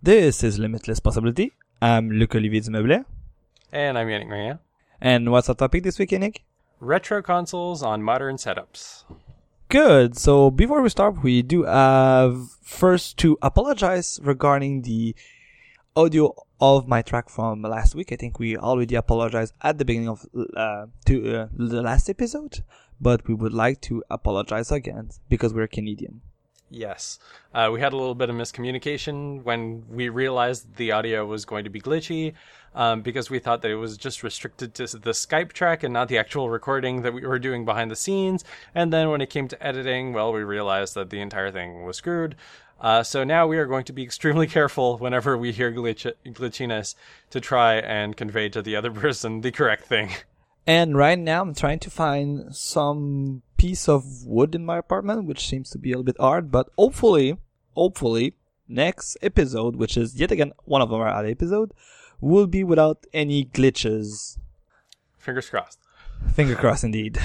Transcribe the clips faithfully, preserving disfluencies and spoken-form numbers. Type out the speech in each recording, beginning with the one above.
This is Limitless Possibility. I'm Luc-Olivier Dumeuble. And I'm Yannick Maria. And what's our topic this week, Yannick? Retro consoles on modern setups. Good. So before we start, we do have first to apologize regarding the audio of my track from last week. I think we already apologized at the beginning of uh, to uh, the last episode, but we would like to apologize again because we're Canadian. Yes. Uh, we had a little bit of miscommunication when we realized the audio was going to be glitchy um, because we thought that it was just restricted to the Skype track and not the actual recording that we were doing behind the scenes. And then when it came to editing, well, we realized that the entire thing was screwed. Uh, so now we are going to be extremely careful whenever we hear glitch- glitchiness to try and convey to the other person the correct thing. And right now I'm trying to find some piece of wood in my apartment, which seems to be a little bit hard, but hopefully, hopefully, next episode, which is yet again one of our other episodes, will be without any glitches. Fingers crossed. Finger crossed indeed.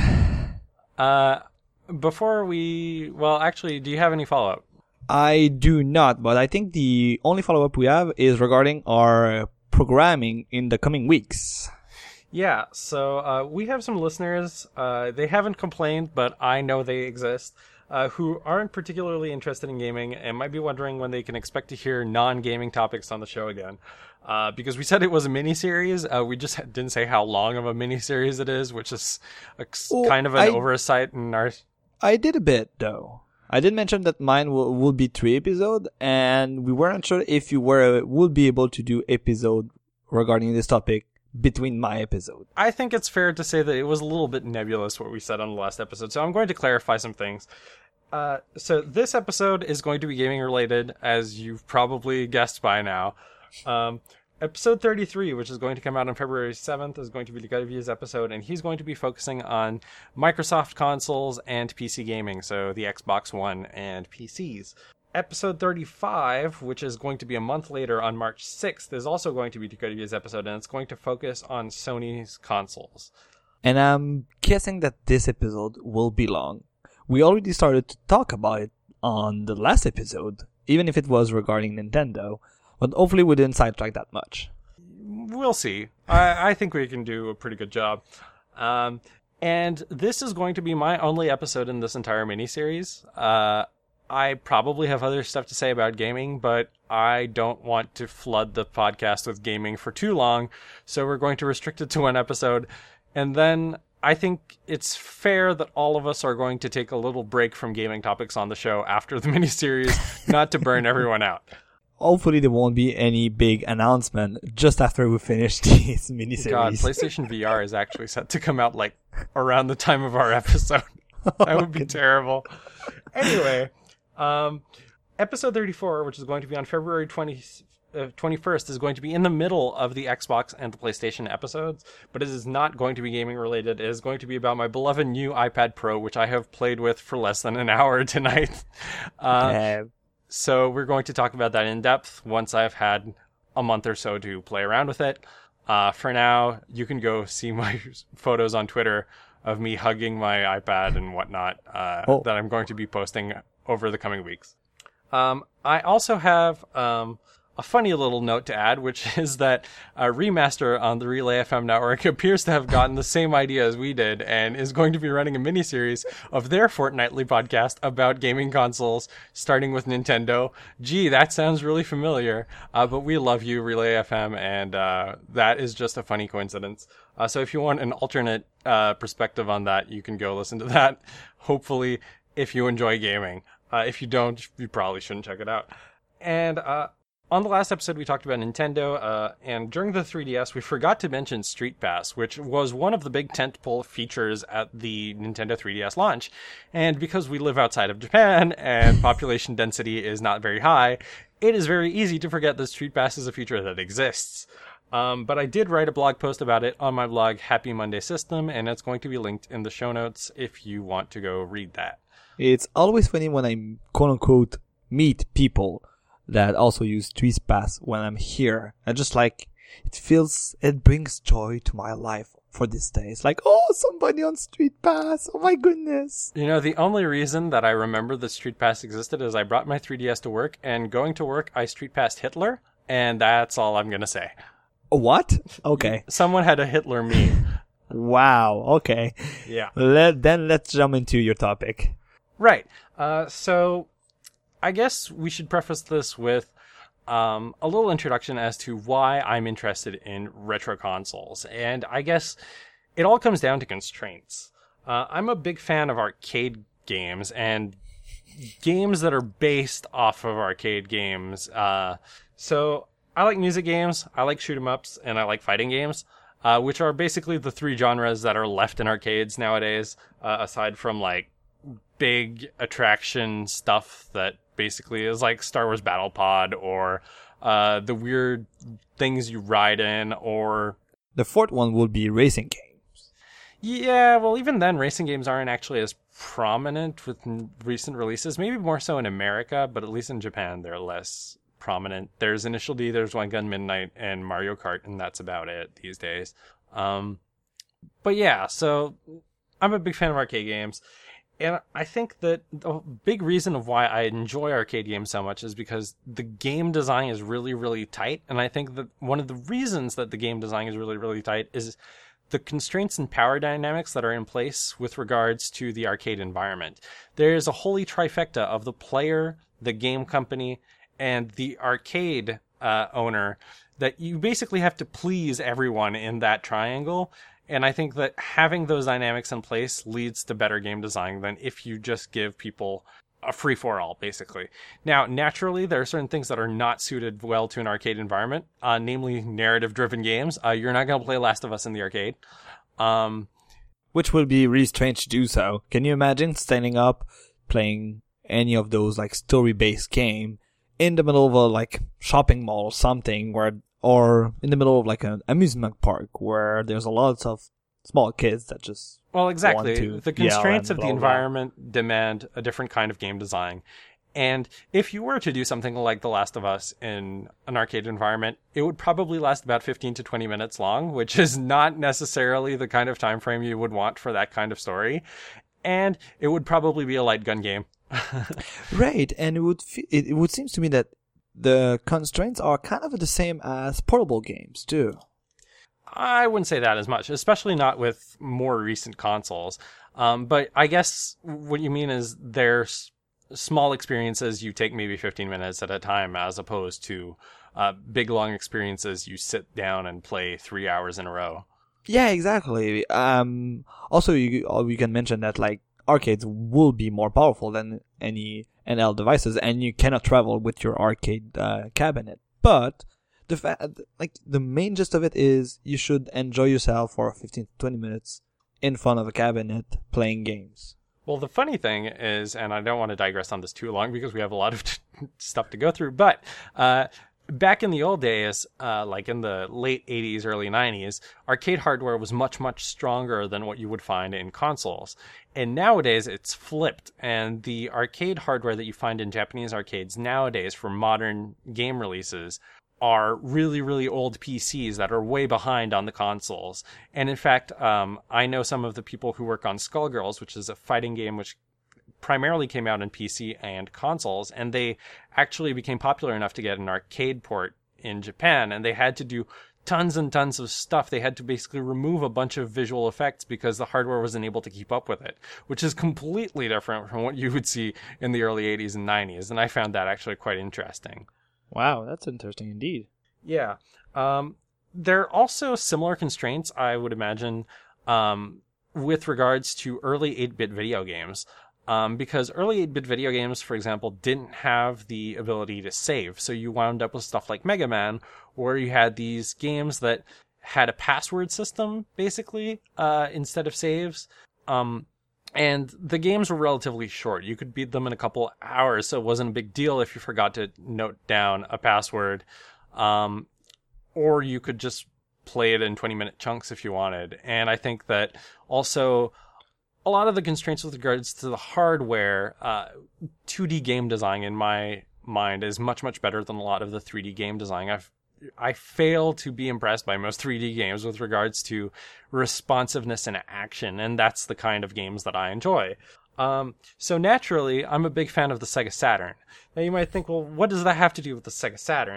Uh, before we, well, actually, do you have any follow-up? I do not, but I think the only follow-up we have is regarding our programming in the coming weeks. Yeah, so uh, we have some listeners, uh, they haven't complained, but I know they exist, uh, who aren't particularly interested in gaming and might be wondering when they can expect to hear non-gaming topics on the show again. Uh, because we said it was a mini-series, uh, we just didn't say how long of a mini-series it is, which is a, oh, kind of an I, oversight in our... I did a bit, though. I did mention that mine will, will be three episodes, and we weren't sure if you were would be able to do episode regarding this topic between my episode. I think it's fair to say that it was a little bit nebulous what we said on the last episode, so I'm going to clarify some things. Uh, so this episode is going to be gaming related, as you've probably guessed by now. Um, episode thirty-three, which is going to come out on February seventh, is going to be Luc-Olivier's episode, and he's going to be focusing on Microsoft consoles and P C gaming, so the Xbox One and P Cs. Episode thirty-five, which is going to be a month later on March sixth, is also going to be Luc-Olivier's episode, and it's going to focus on Sony's consoles. And I'm guessing that this episode will be long. We already started to talk about it on the last episode, even if it was regarding Nintendo, but hopefully we didn't sidetrack that much. We'll see. I, I think we can do a pretty good job. Um, and this is going to be my only episode in this entire miniseries. Uh... I probably have other stuff to say about gaming, but I don't want to flood the podcast with gaming for too long, so we're going to restrict it to one episode. And then I think it's fair that all of us are going to take a little break from gaming topics on the show after the miniseries, not to burn everyone out. Hopefully there won't be any big announcement just after we finish this miniseries. God, PlayStation V R is actually set to come out like around the time of our episode. That would be terrible. Anyway... Um, episode thirty-four, which is going to be on February twentieth, uh, twenty-first, is going to be in the middle of the Xbox and the PlayStation episodes, but it is not going to be gaming related. It is going to be about my beloved new iPad Pro, which I have played with for less than an hour tonight. Uh, yeah. So we're going to talk about that in depth once I've had a month or so to play around with it. Uh, for now, you can go see my photos on Twitter of me hugging my iPad and whatnot uh, oh. that I'm going to be posting over the coming weeks. Um, I also have um, a funny little note to add, which is that a Remaster on the Relay F M network appears to have gotten the same idea as we did and is going to be running a miniseries of their fortnightly podcast about gaming consoles, starting with Nintendo. Gee, that sounds really familiar, uh, but we love you, Relay F M, and uh, that is just a funny coincidence. Uh, so if you want an alternate uh, perspective on that, you can go listen to that. Hopefully, if you enjoy gaming. Uh, if you don't, you probably shouldn't check it out. And uh, on the last episode, we talked about Nintendo, uh, and during the three D S, we forgot to mention Street Pass, which was one of the big tentpole features at the Nintendo three D S launch. And because we live outside of Japan, and population density is not very high, it is very easy to forget that Street Pass is a feature that exists. Um, but I did write a blog post about it on my blog, Happy Monday System, and it's going to be linked in the show notes if you want to go read that. It's always funny when I, quote-unquote, meet people that also use Street Pass when I'm here. I just like, it feels, it brings joy to my life for this day. It's like, oh, somebody on Street Pass. Oh my goodness. You know, the only reason that I remember that Street Pass existed is I brought my three D S to work, and going to work, I Street Passed Hitler. And that's all I'm going to say. What? Okay. Someone had a Hitler meme. Wow. Okay. Yeah. Let then let's jump into your topic. Right. Uh, so I guess we should preface this with um, a little introduction as to why I'm interested in retro consoles. And I guess it all comes down to constraints. Uh, I'm a big fan of arcade games and games that are based off of arcade games. Uh, so I like music games, I like shoot 'em ups, and I like fighting games. Uh, which are basically the three genres that are left in arcades nowadays, uh, aside from like big attraction stuff that basically is like Star Wars Battle Pod or uh, the weird things you ride in, or the fourth one would be racing games. Yeah, well, even then, racing games aren't actually as prominent with recent releases. Maybe more so in America, but at least in Japan, they're less prominent. There's Initial D, there's One Gun Midnight, and Mario Kart, and that's about it these days. Um, but yeah, so I'm a big fan of arcade games, and I think that the big reason of why I enjoy arcade games so much is because the game design is really, really tight, and I think that one of the reasons that the game design is really, really tight is the constraints and power dynamics that are in place with regards to the arcade environment. There's a holy trifecta of the player, the game company, and the arcade uh, owner that you basically have to please everyone in that triangle. And I think that having those dynamics in place leads to better game design than if you just give people a free-for-all, basically. Now, naturally, there are certain things that are not suited well to an arcade environment, uh, namely narrative-driven games. Uh, you're not going to play Last of Us in the arcade. Um, Which would be really strange to do so. Can you imagine standing up, playing any of those like story-based game in the middle of a like shopping mall or something, where, or in the middle of like an amusement park where there's a lot of small kids that just well, exactly. want to The constraints yell and of the blah, blah. environment demand a different kind of game design. And if you were to do something like The Last of Us in an arcade environment, it would probably last about fifteen to twenty minutes long, which is not necessarily the kind of time frame you would want for that kind of story. And it would probably be a light gun game. Right, and it would fe- it, it would seem to me that the constraints are kind of the same as portable games too. I wouldn't say that as much, especially not with more recent consoles. Um, but I guess what you mean is there's small experiences you take maybe fifteen minutes at a time, as opposed to uh, big long experiences you sit down and play three hours in a row. Yeah, exactly. Um, also, you uh, you can mention that like arcades will be more powerful than any N L devices, and you cannot travel with your arcade uh, cabinet. But the fa- like the main gist of it is you should enjoy yourself for fifteen to twenty minutes in front of a cabinet playing games. Well, the funny thing is, and I don't want to digress on this too long because we have a lot of stuff to go through, but uh, back in the old days, uh, like in the late eighties, early nineties, arcade hardware was much, much stronger than what you would find in consoles. And nowadays, it's flipped. And the arcade hardware that you find in Japanese arcades nowadays for modern game releases are really, really old P Cs that are way behind on the consoles. And in fact, um, I know some of the people who work on Skullgirls, which is a fighting game which primarily came out in P C and consoles, and they actually became popular enough to get an arcade port in Japan, and they had to do tons and tons of stuff. They had to basically remove a bunch of visual effects because the hardware wasn't able to keep up with it, which is completely different from what you would see in the early eighties and nineties, and I found that actually quite interesting. Wow, that's interesting indeed. Yeah. Um, there are also similar constraints, I would imagine, um, with regards to early eight-bit video games. Um, because early eight-bit video games, for example, didn't have the ability to save. So you wound up with stuff like Mega Man, where you had these games that had a password system, basically, uh, instead of saves. Um, and the games were relatively short. You could beat them in a couple hours, so it wasn't a big deal if you forgot to note down a password. Um, or you could just play it in twenty-minute chunks if you wanted. And I think that also a lot of the constraints with regards to the hardware, uh, two D game design in my mind is much, much better than a lot of the three D game design. I've, I fail to be impressed by most three D games with regards to responsiveness and action, and that's the kind of games that I enjoy. Um, so naturally, I'm a big fan of the Sega Saturn. Now you might think, well, what does that have to do with the Sega Saturn?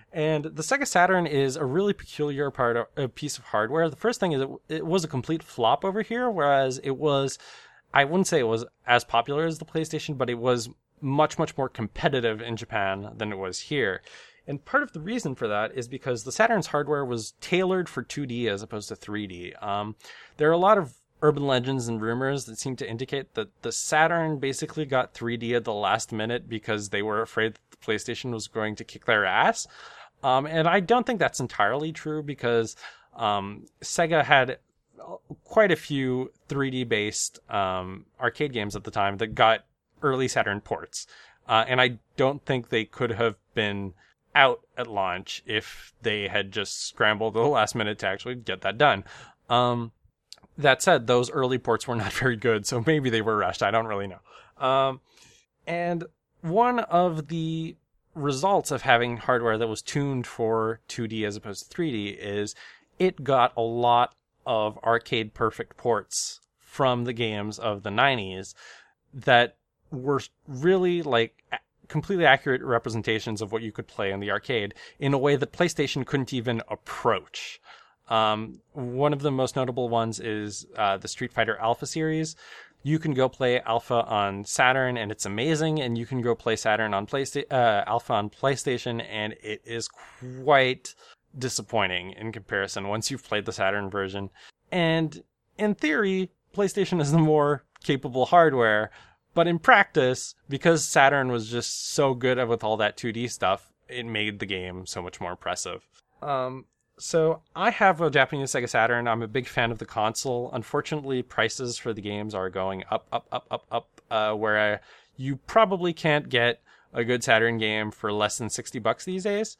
And the Sega Saturn is a really peculiar part of a piece of hardware. The first thing is it, it was a complete flop over here, whereas it was, I wouldn't say it was as popular as the PlayStation, but it was much, much more competitive in Japan than it was here. And part of the reason for that is because the Saturn's hardware was tailored for two D as opposed to three D. Um, there are a lot of urban legends and rumors that seem to indicate that the Saturn basically got three D at the last minute because they were afraid that the PlayStation was going to kick their ass. Um, and I don't think that's entirely true because um, Sega had quite a few three D based um, arcade games at the time that got early Saturn ports. Uh, and I don't think they could have been out at launch if they had just scrambled at the last minute to actually get that done. Um, that said, those early ports were not very good, so maybe they were rushed. I don't really know. Um, and one of the results of having hardware that was tuned for two D as opposed to three D is it got a lot of arcade perfect ports from the games of the nineties that were really like completely accurate representations of what you could play in the arcade in a way that PlayStation couldn't even approach. Um, one of the most notable ones is uh, the Street Fighter Alpha series. You can go play Alpha on Saturn, and it's amazing. And you can go play Saturn on PlayStation, uh, Alpha on PlayStation, and it is quite disappointing in comparison once you've played the Saturn version. And in theory, PlayStation is the more capable hardware, but in practice, because Saturn was just so good with all that two D stuff, it made the game so much more impressive. Um, So I have a Japanese Sega Saturn. I'm a big fan of the console. Unfortunately, prices for the games are going up, up, up, up, up, uh, where I, you probably can't get a good Saturn game for less than sixty bucks these days.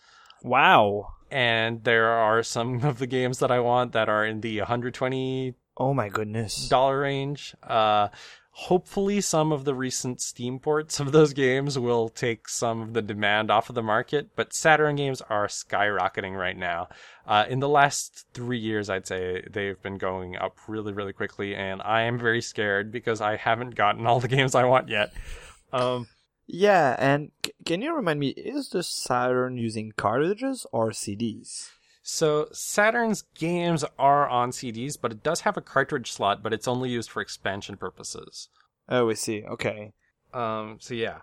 Wow. And there are some of the games that I want that are in the one hundred twenty dollars Oh my goodness. dollar range. Uh, hopefully some of the recent Steam ports of those games will take some of the demand off of the market, but Saturn games are skyrocketing right now. Uh, in the last three years, I'd say they've been going up really, really quickly, and I am very scared because I haven't gotten all the games I want yet. Um, Yeah, and c- can you remind me, is the Saturn using cartridges or C Ds? So Saturn's games are on C Ds, but it does have a cartridge slot, but it's only used for expansion purposes. Oh, I see. Okay. Um, so yeah.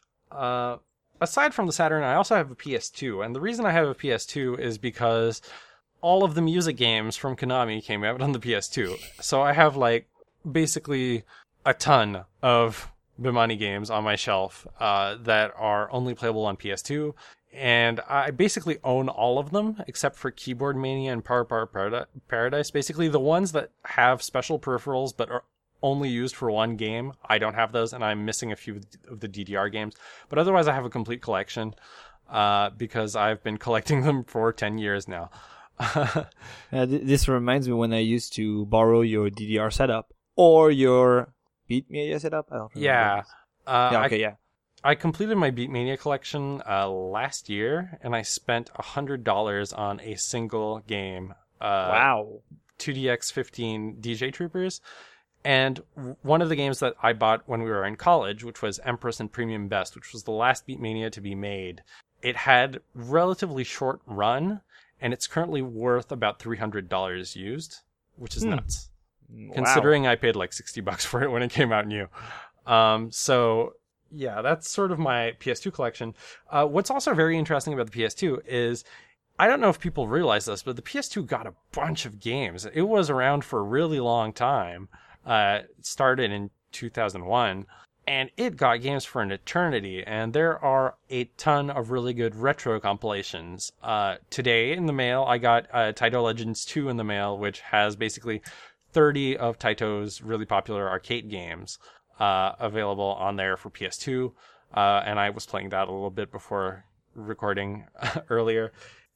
Uh, aside from the Saturn, I also have a P S two, and the reason I have a P S two is because all of the music games from Konami came out on the P S two. So I have like basically a ton of Bimani games on my shelf uh, that are only playable on P S two. And I basically own all of them except for Keyboard Mania and Power Power Paradise. Basically, the ones that have special peripherals but are only used for one game, I don't have those, and I'm missing a few of the D D R games. But otherwise, I have a complete collection uh, because I've been collecting them for ten years now. uh, th- this reminds me when I used to borrow your D D R setup or your Beatmania setup. I don't remember. Yeah. Uh, yeah. Okay. I, yeah. I completed my Beatmania collection uh, last year, and I spent one hundred dollars on a single game. Uh, Wow. two D X fifteen D J Troopers. And one of the games that I bought when we were in college, which was Empress and Premium Best, which was the last Beatmania to be made, it had relatively short run, and it's currently worth about three hundred dollars used, which is Hmm. nuts. Wow. Considering I paid like sixty bucks for it when it came out new. Um, so yeah, that's sort of my P S two collection. Uh, what's also very interesting about the P S two is, I don't know if people realize this, but the P S two got a bunch of games. It was around for a really long time. Uh, it started in two thousand one, and it got games for an eternity. And there are a ton of really good retro compilations. Uh, today in the mail, I got uh, Taito Legends two in the mail, which has basically thirty of Taito's really popular arcade games uh, available on there for P S two. Uh, and I was playing that a little bit before recording earlier.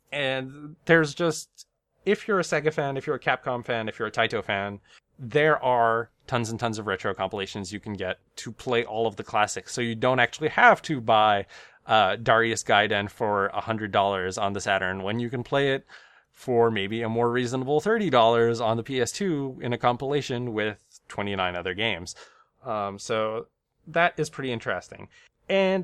And there's just, if you're a Sega fan, if you're a Capcom fan, if you're a Taito fan, there are tons and tons of retro compilations you can get to play all of the classics. So you don't actually have to buy uh, Darius Gaiden for one hundred dollars on the Saturn when you can play it for maybe a more reasonable thirty dollars on the P S two in a compilation with twenty-nine other games. Um, so that is pretty interesting. And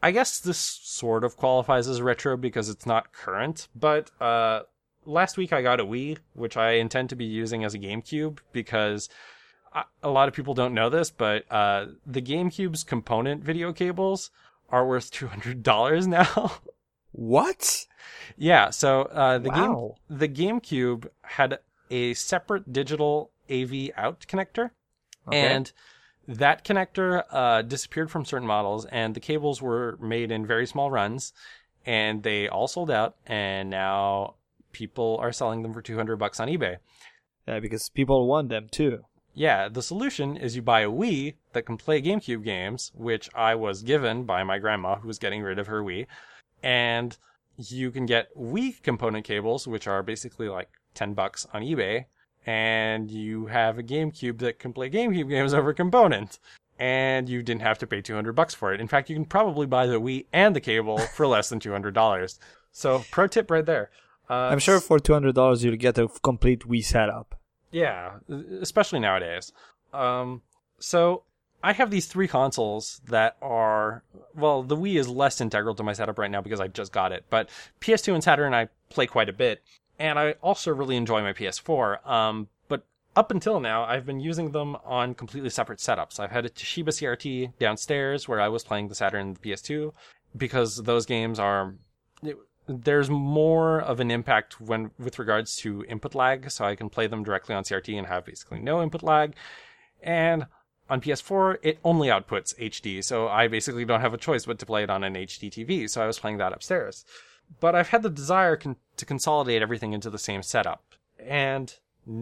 I guess this sort of qualifies as retro because it's not current, but uh, last week I got a Wii, which I intend to be using as a GameCube because I, a lot of people don't know this, but uh, the GameCube's component video cables are worth two hundred dollars now. What? Yeah, so uh, the Wow. game the GameCube had a separate digital A V out connector, Okay. and that connector uh, disappeared from certain models, and the cables were made in very small runs, and they all sold out, and now people are selling them for two hundred bucks on eBay. Yeah, because people want them too. Yeah, the solution is you buy a Wii that can play GameCube games, which I was given by my grandma who was getting rid of her Wii, and you can get Wii component cables, which are basically like ten bucks on eBay, and you have a GameCube that can play GameCube games over component, and you didn't have to pay two hundred bucks for it. In fact, you can probably buy the Wii and the cable for less than two hundred dollars. So, pro tip right there. Uh, I'm sure for two hundred dollars you'll get a complete Wii setup. Yeah, especially nowadays. Um, so I have these three consoles that are, well, the Wii is less integral to my setup right now because I just got it, but P S two and Saturn I play quite a bit, and I also really enjoy my P S four. Um, but up until now, I've been using them on completely separate setups. I've had a Toshiba C R T downstairs where I was playing the Saturn and the P S two because those games are... There's more of an impact when with regards to input lag, so I can play them directly on C R T and have basically no input lag. And on P S four, it only outputs H D, so I basically don't have a choice but to play it on an H D T V, so I was playing that upstairs. But I've had the desire con- to consolidate everything into the same setup, and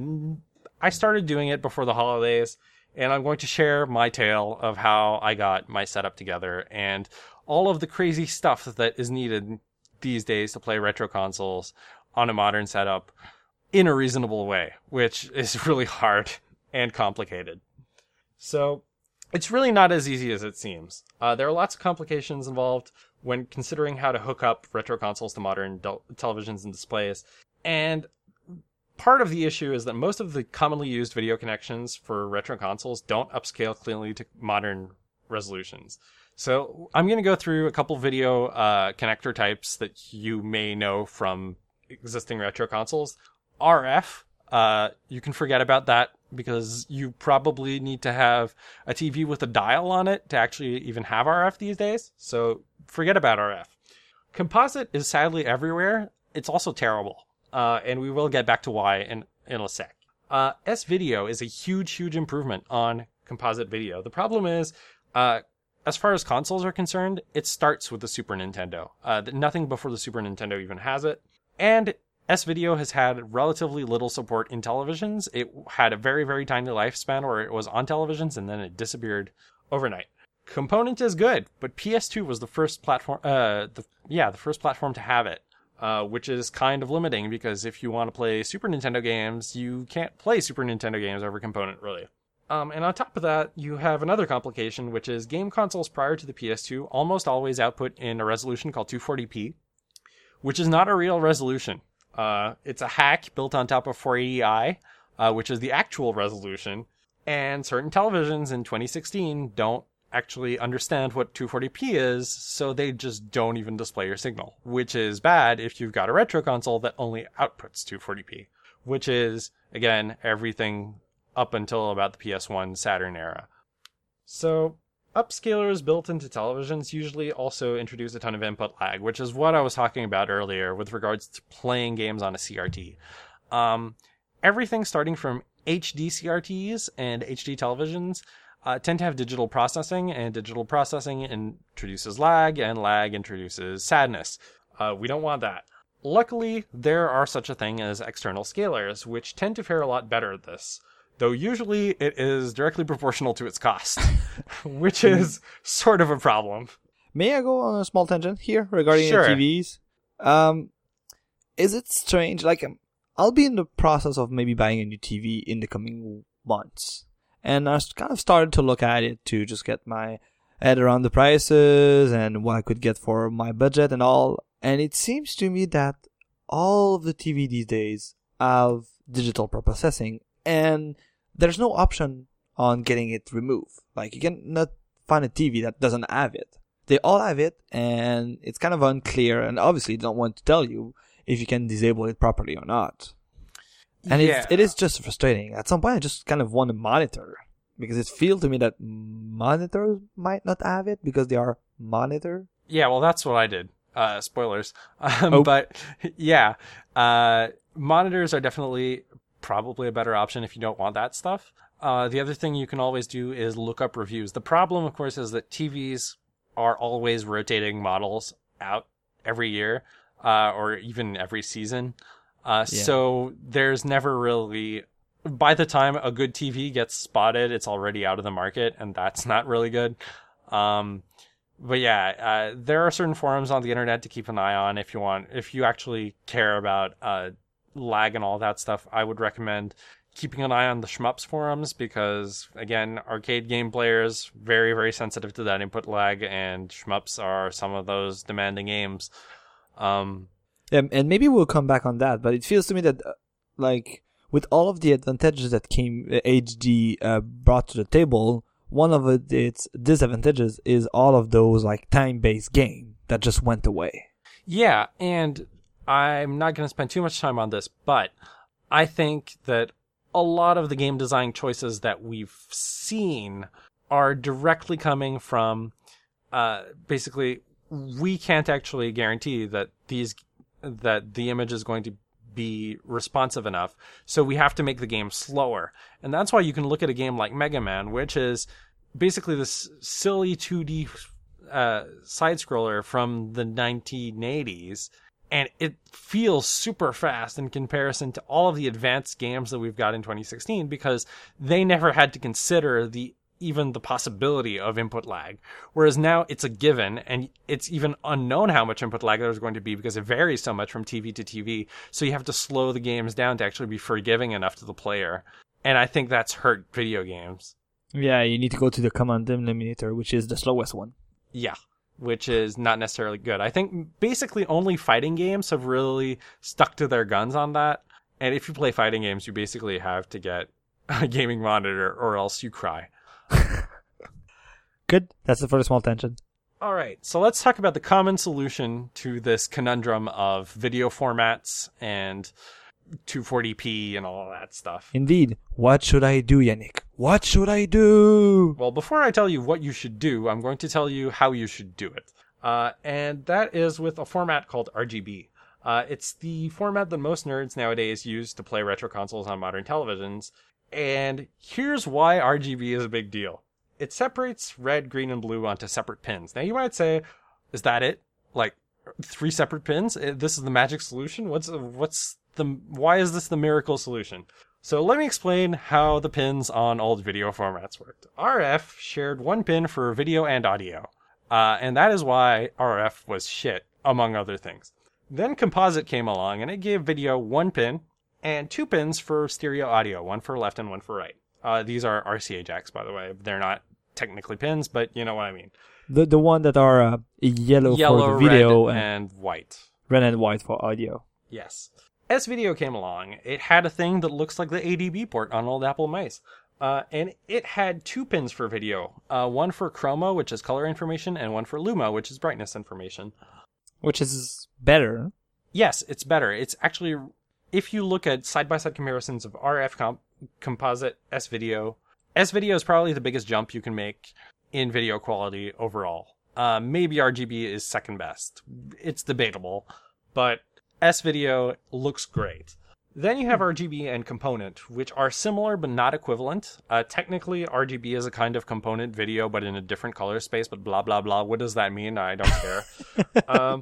I started doing it before the holidays, and I'm going to share my tale of how I got my setup together and all of the crazy stuff that is needed these days to play retro consoles on a modern setup in a reasonable way, which is really hard and complicated. So it's really not as easy as it seems. Uh, there are lots of complications involved when considering how to hook up retro consoles to modern del- televisions and displays. And part of the issue is that most of the commonly used video connections for retro consoles don't upscale cleanly to modern resolutions. So I'm going to go through a couple video uh, connector types that you may know from existing retro consoles. R F, uh, you can forget about that because you probably need to have a T V with a dial on it to actually even have R F these days. So forget about R F. Composite is sadly everywhere. It's also terrible. Uh, and we will get back to why in, in a sec. Uh, S-Video is a huge, huge improvement on composite video. The problem is... Uh, As far as consoles are concerned, it starts with the Super Nintendo. Uh, nothing before the Super Nintendo even has it. And S-Video has had relatively little support in televisions. It had a very, very tiny lifespan where it was on televisions and then it disappeared overnight. Component is good, but P S two was the first platform, uh, the, yeah, the first platform to have it, uh, which is kind of limiting because if you want to play Super Nintendo games, you can't play Super Nintendo games over Component, really. Um, and on top of that, you have another complication, which is game consoles prior to the P S two almost always output in a resolution called two forty p, which is not a real resolution. Uh, it's a hack built on top of four eighty i, uh, which is the actual resolution, and certain televisions in twenty sixteen don't actually understand what two forty p is, so they just don't even display your signal, which is bad if you've got a retro console that only outputs two forty p, which is, again, everything up until about the P S one Saturn era. So, upscalers built into televisions usually also introduce a ton of input lag, which is what I was talking about earlier with regards to playing games on a C R T. Um, everything starting from H D C R Ts and H D televisions uh, tend to have digital processing, and digital processing introduces lag, and lag introduces sadness. Uh, we don't want that. Luckily, there are such a thing as external scalers, which tend to fare a lot better at this. Though usually it is directly proportional to its cost, which is sort of a problem. May I go on a small tangent here regarding Sure. the T Vs? Um, is it strange? Like, um, I'll be in the process of maybe buying a new T V in the coming months. And I kind of started to look at it to just get my head around the prices and what I could get for my budget and all. And it seems to me that all of the T V these days have digital processing, and there's no option on getting it removed. Like, you cannot find a T V that doesn't have it. they all have it, and it's kind of unclear, and obviously they don't want to tell you if you can disable it properly or not. And yeah. it's, it is just frustrating. At some point, I just kind of want a monitor, because it feels to me that monitors might not have it because they are monitor. Yeah, well, that's what I did. Uh, spoilers. Um, Oh. But yeah, uh, monitors are definitely probably a better option if you don't want that stuff. Uh, the other thing you can always do is look up reviews. The problem, of course, is that T Vs are always rotating models out every year, uh, or even every season. Uh, Yeah. So there's never really, by the time a good T V gets spotted, it's already out of the market, and that's not really good. Um, but yeah, uh, there are certain forums on the internet to keep an eye on if you want, if you actually care about, uh, lag and all that stuff. I would recommend keeping an eye on the Shmups forums because, again, arcade game players, very, very sensitive to that input lag, and Shmups are some of those demanding games. Um, Yeah, and maybe we'll come back on that, but it feels to me that, uh, like, with all of the advantages that came uh, H D uh, brought to the table, one of it, its disadvantages is all of those, like, time-based game that just went away. yeah, and I'm not going to spend too much time on this, but I think that a lot of the game design choices that we've seen are directly coming from, uh, basically, we can't actually guarantee that these that the image is going to be responsive enough, so we have to make the game slower. And that's why you can look at a game like Mega Man, which is basically this silly two D uh, side-scroller from the nineteen eighties, and it feels super fast in comparison to all of the advanced games that we've got in twenty sixteen, because they never had to consider the even the possibility of input lag. Whereas now it's a given, and it's even unknown how much input lag there's going to be because it varies so much from T V to T V. So you have to slow the games down to actually be forgiving enough to the player. And I think that's hurt video games. Yeah, you need to go to the command eliminator, which is the slowest one. Yeah, which is not necessarily good. I think basically only fighting games have really stuck to their guns on that. And if you play fighting games, you basically have to get a gaming monitor or else you cry. Good. That's it for the small tangent. All right, so let's talk about the common solution to this conundrum of video formats and two forty p and all that stuff. Indeed. What should I do, Yannick? What should I do? Well, before I tell you what you should do, I'm going to tell you how you should do it. Uh, and that is with a format called R G B. Uh, it's the format that most nerds nowadays use to play retro consoles on modern televisions. And here's why R G B is a big deal. It separates red, green, and blue onto separate pins. Now you might say, is that it? Like, three separate pins? This is the magic solution? What's what's the why is this the miracle solution? So let me explain how the pins on old video formats worked. R F shared one pin for video and audio. Uh, and that is why R F was shit, among other things. Then Composite came along, and it gave video one pin and two pins for stereo audio, one for left and one for right. Uh, these are R C A jacks, by the way. They're not technically pins, but you know what I mean. The the one that are uh, yellow, Yellow, for the video red, and, and white. red and white for audio. Yes. S Video came along. It had a thing that looks like the A D B port on old Apple mice. Uh, and it had two pins for video. Uh, one for chroma, which is color information, and one for luma, which is brightness information. Which is better. Yes, it's better. It's actually, if you look at side-by-side comparisons of R F comp- Composite, S-Video, S-Video is probably the biggest jump you can make in video quality overall. Uh, maybe R G B is second best. It's debatable, but S-Video looks great. Then you have R G B and Component, which are similar but not equivalent. Uh, technically, R G B is a kind of component video, but in a different color space, but blah, blah, blah. What does that mean? I don't care. um,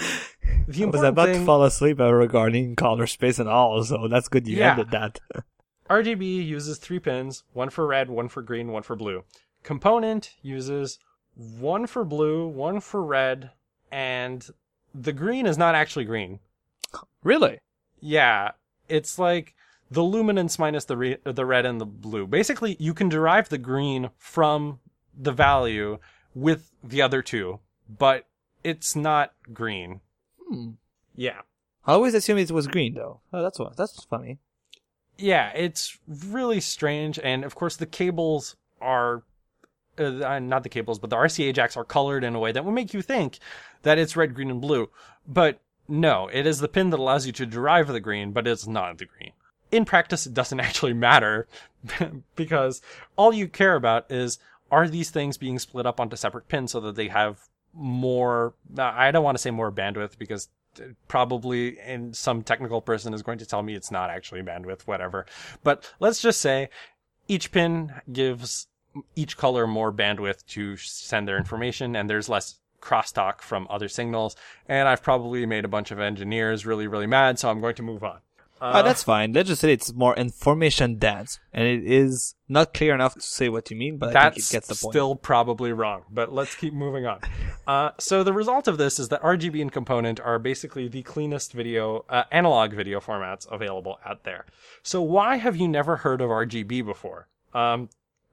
the I was about thing, to fall asleep uh, regarding color space and all, so that's good you Yeah. ended that. R G B uses three pins, one for red, one for green, one for blue. Component uses one for blue, one for red, and the green is not actually green. Really? Yeah, it's like the luminance minus the re- the red and the blue. Basically, you can derive the green from the value with the other two, but it's not green. Hmm. Yeah. I always assumed it was green, though. Oh, that's what, that's funny. Yeah, it's really strange, and of course the cables are uh, not the cables, but the R C A jacks are colored in a way that would make you think that it's red, green, and blue. But no, it is the pin that allows you to derive the green, but it's not the green. In practice, it doesn't actually matter because all you care about is, are these things being split up onto separate pins so that they have more, I don't want to say more bandwidth because probably and some technical person is going to tell me it's not actually bandwidth, whatever. But let's just say each pin gives each color more bandwidth to send their information, and there's less crosstalk from other signals. And I've probably made a bunch of engineers really, really mad, so I'm going to move on. Uh, oh, that's fine. Let's just say it's more information dense, and it is not clear enough to say what you mean, but I think it gets the point. That's still probably wrong, but let's keep moving on. Uh, so the result of this is that R G B and component are basically the cleanest video, uh, analog video formats available out there. So why have you never heard of R G B before? Um,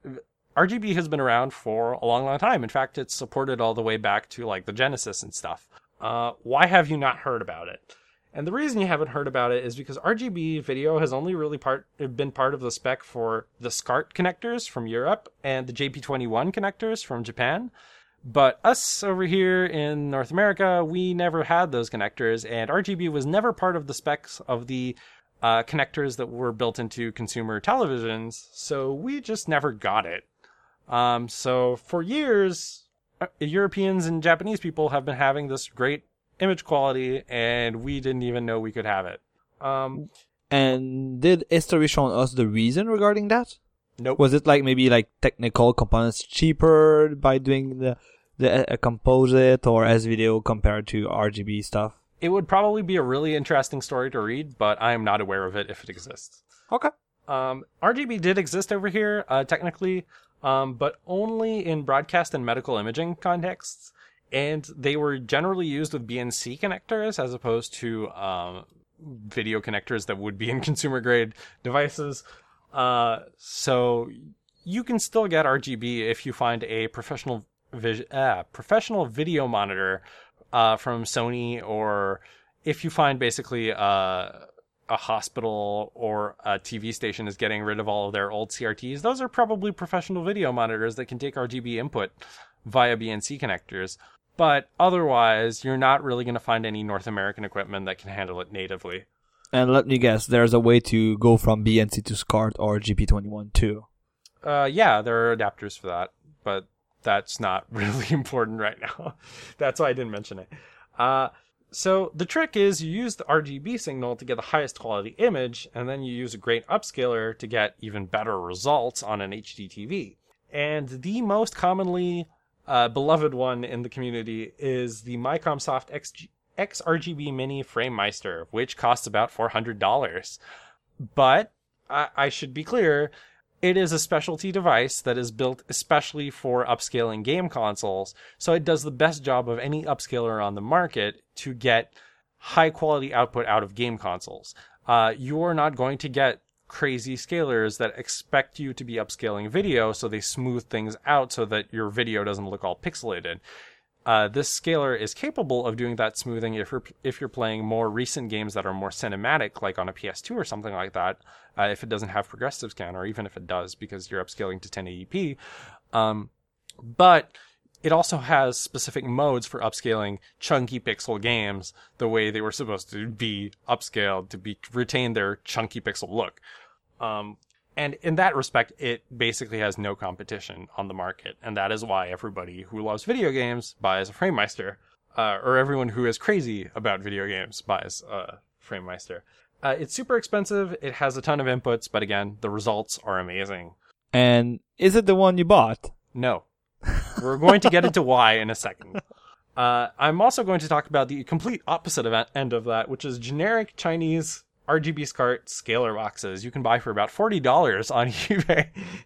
R G B has been around for a long, long time. In fact, it's supported all the way back to like the Genesis and stuff. Uh, why have you not heard about it? And the reason you haven't heard about it is because R G B video has only really part been part of the spec for the SCART connectors from Europe and the J P twenty-one connectors from Japan. But us over here in North America, we never had those connectors, and R G B was never part of the specs of the uh, connectors that were built into consumer televisions, so we just never got it. Um, so for years, Europeans and Japanese people have been having this great image quality, and we didn't even know we could have it. Um, and did history show us the reason regarding that? Nope. Was it like maybe like technical components cheaper by doing the the uh, composite or S video compared to R G B stuff? It would probably be a really interesting story to read, but I am not aware of it if it exists. Okay. Um, R G B did exist over here, uh, technically, um, but only in broadcast and medical imaging contexts. And they were generally used with B N C connectors as opposed to um, video connectors that would be in consumer-grade devices. Uh, so you can still get R G B if you find a professional vis- uh, professional video monitor uh, from Sony, or if you find basically uh, a hospital or a T V station is getting rid of all of their old C R Ts. Those are probably professional video monitors that can take R G B input via B N C connectors. But otherwise, you're not really going to find any North American equipment that can handle it natively. And let me guess, there's a way to go from B N C to SCART or J P twenty-one too. Uh, yeah, there are adapters for that, but that's not really important right now. That's why I didn't mention it. Uh, so the trick is you use the R G B signal to get the highest quality image, and then you use a great upscaler to get even better results on an H D T V. And the most commonly Uh, beloved one in the community is the Micromsoft X G- X R G B Mini FrameMeister, which costs about four hundred dollars. But I-, I should be clear, it is a specialty device that is built especially for upscaling game consoles, so it does the best job of any upscaler on the market to get high quality output out of game consoles. Uh, you're not going to get crazy scalers that expect you to be upscaling video, so they smooth things out so that your video doesn't look all pixelated. Uh, this scaler is capable of doing that smoothing if you're if you're playing more recent games that are more cinematic, like on a P S two or something like that. Uh, if it doesn't have progressive scan, or even if it does, because you're upscaling to ten eighty p. Um, but it also has specific modes for upscaling chunky pixel games the way they were supposed to be upscaled to be retain their chunky pixel look. Um, and in that respect, it basically has no competition on the market. And that is why everybody who loves video games buys a FrameMeister, uh, or everyone who is crazy about video games buys a FrameMeister. Uh, it's super expensive. It has a ton of inputs, but again, the results are amazing. And is it the one you bought? No. We're going to get into why in a second. Uh, I'm also going to talk about the complete opposite of end of that, which is generic Chinese R G B SCART scaler boxes you can buy for about forty dollars on eBay.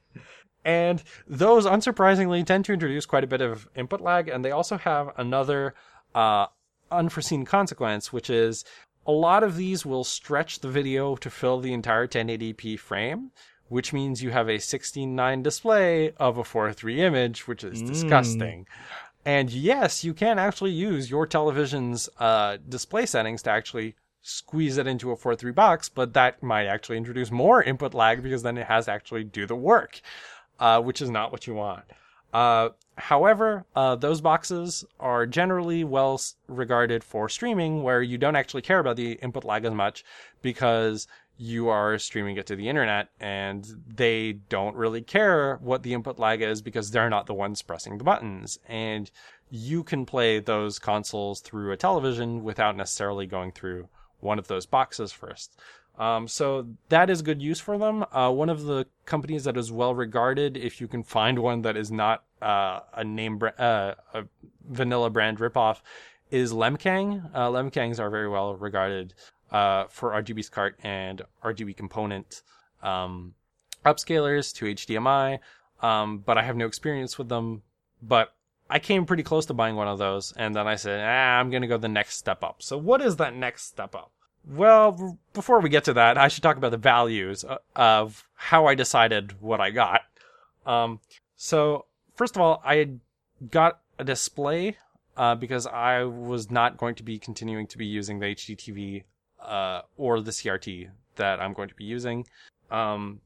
And those, unsurprisingly, tend to introduce quite a bit of input lag, and they also have another uh, unforeseen consequence, which is a lot of these will stretch the video to fill the entire ten eighty p frame, which means you have a sixteen nine display of a four three image, which is mm. disgusting. And yes, you can actually use your television's uh, display settings to actually squeeze it into a four three box, but that might actually introduce more input lag because then it has to actually do the work, uh, which is not what you want. Uh, however, uh, those boxes are generally well s- regarded for streaming, where you don't actually care about the input lag as much because you are streaming it to the internet, and they don't really care what the input lag is because they're not the ones pressing the buttons. And you can play those consoles through a television without necessarily going through one of those boxes first. Um, so that is good use for them. Uh, one of the companies that is well regarded, if you can find one that is not uh, a name bra- uh, a vanilla brand ripoff, is Lemkang. Uh, Lemkangs are very well regarded uh, for R G B SCART and R G B component um, upscalers to H D M I, um, but I have no experience with them. But I came pretty close to buying one of those, and then I said, ah, I'm going to go the next step up. So what is that next step up? Well, before we get to that, I should talk about the values of how I decided what I got. Um, so, first of all, I got a display uh, because I was not going to be continuing to be using the H D T V uh, or the C R T that I'm going to be using. Um,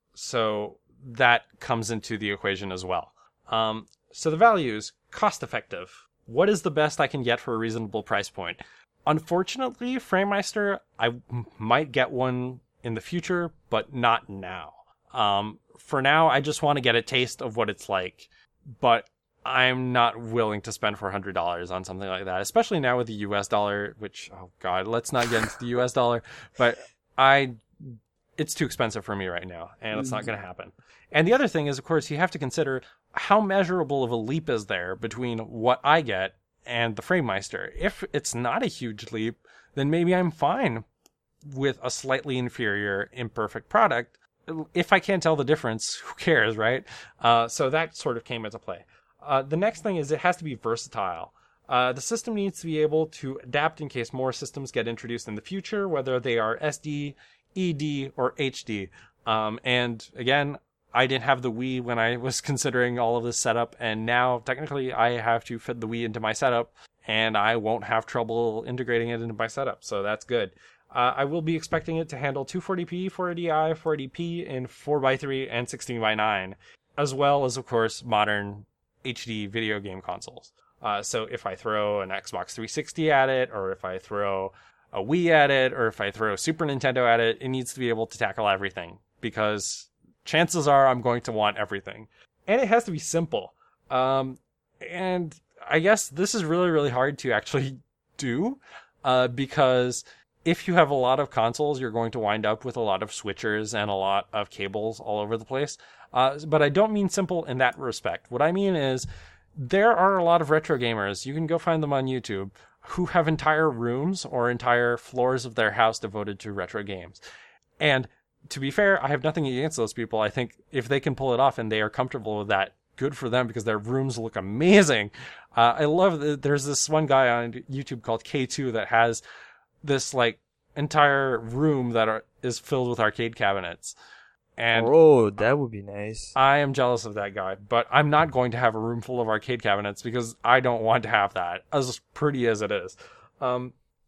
so that comes into the equation as well. Um, so the values, cost effective. What is the best I can get for a reasonable price point? Unfortunately, FrameMeister, I m- might get one in the future, but not now. Um, for now, I just want to get a taste of what it's like, but I'm not willing to spend four hundred dollars on something like that, especially now with the U S dollar, which, oh god, let's not get into the U S dollar, but I, it's too expensive for me right now, and it's not going to happen. And the other thing is, of course, you have to consider how measurable of a leap is there between what I get and the FrameMeister. If it's not a huge leap, then maybe I'm fine with a slightly inferior, imperfect product. If I can't tell the difference, who cares, right? Uh, so that sort of came into play. Uh, the next thing is it has to be versatile. Uh, the system needs to be able to adapt in case more systems get introduced in the future, whether they are S D, E D, or H D. Um, and again, I didn't have the Wii when I was considering all of this setup, and now technically I have to fit the Wii into my setup, and I won't have trouble integrating it into my setup, so that's good. Uh, I will be expecting it to handle two forty p, four eighty i, four eighty p in four by three and sixteen by nine, as well as, of course, modern H D video game consoles. Uh, so if I throw an Xbox three sixty at it, or if I throw a Wii at it, or if I throw Super Nintendo at it, it needs to be able to tackle everything, because chances are I'm going to want everything. And it has to be simple. Um, and I guess this is really, really hard to actually do, uh, because if you have a lot of consoles, you're going to wind up with a lot of switchers and a lot of cables all over the place. Uh, but I don't mean simple in that respect. What I mean is there are a lot of retro gamers, you can go find them on YouTube, who have entire rooms or entire floors of their house devoted to retro games. And to be fair, I have nothing against those people. I think if they can pull it off and they are comfortable with that, good for them, because their rooms look amazing. Uh, I love that there's this one guy on YouTube called K two that has this like entire room that are, is filled with arcade cabinets. And oh, that would be nice. I am jealous of that guy, but I'm not going to have a room full of arcade cabinets because I don't want to have that, as pretty as it is. Um,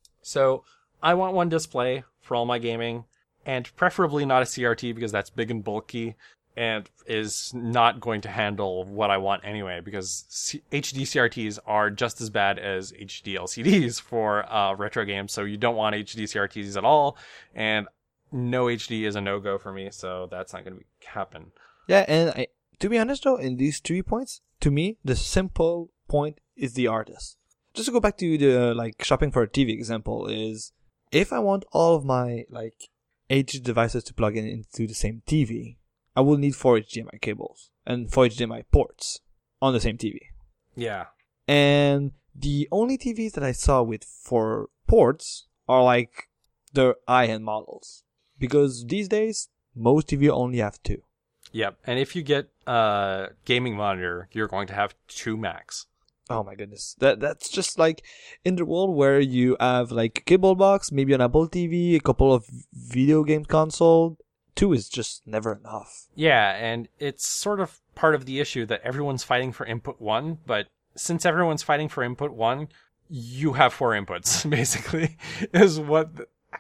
so I want one display for all my gaming, and preferably not a C R T because that's big and bulky and is not going to handle what I want anyway, because C- H D C R Ts are just as bad as H D L C Ds for uh, retro games, so you don't want H D C R Ts at all, and no H D is a no-go for me, so that's not going to happen. Yeah, and I, to be honest though, in these three points, to me, the simple point is the artist. Just to go back to the like shopping for a T V example, is if I want all of my like H D devices to plug in into the same T V, I will need four H D M I cables and four H D M I ports on the same T V. Yeah. And the only T Vs that I saw with four ports are like the high-end models. Because these days, most T V only have two. Yep. And if you get a gaming monitor, you're going to have two max. Oh my goodness. That That's just like in the world where you have like a cable box, maybe an Apple T V, a couple of video game console. Two is just never enough. Yeah, and it's sort of part of the issue that everyone's fighting for input one, but since everyone's fighting for input one, you have four inputs, basically, is what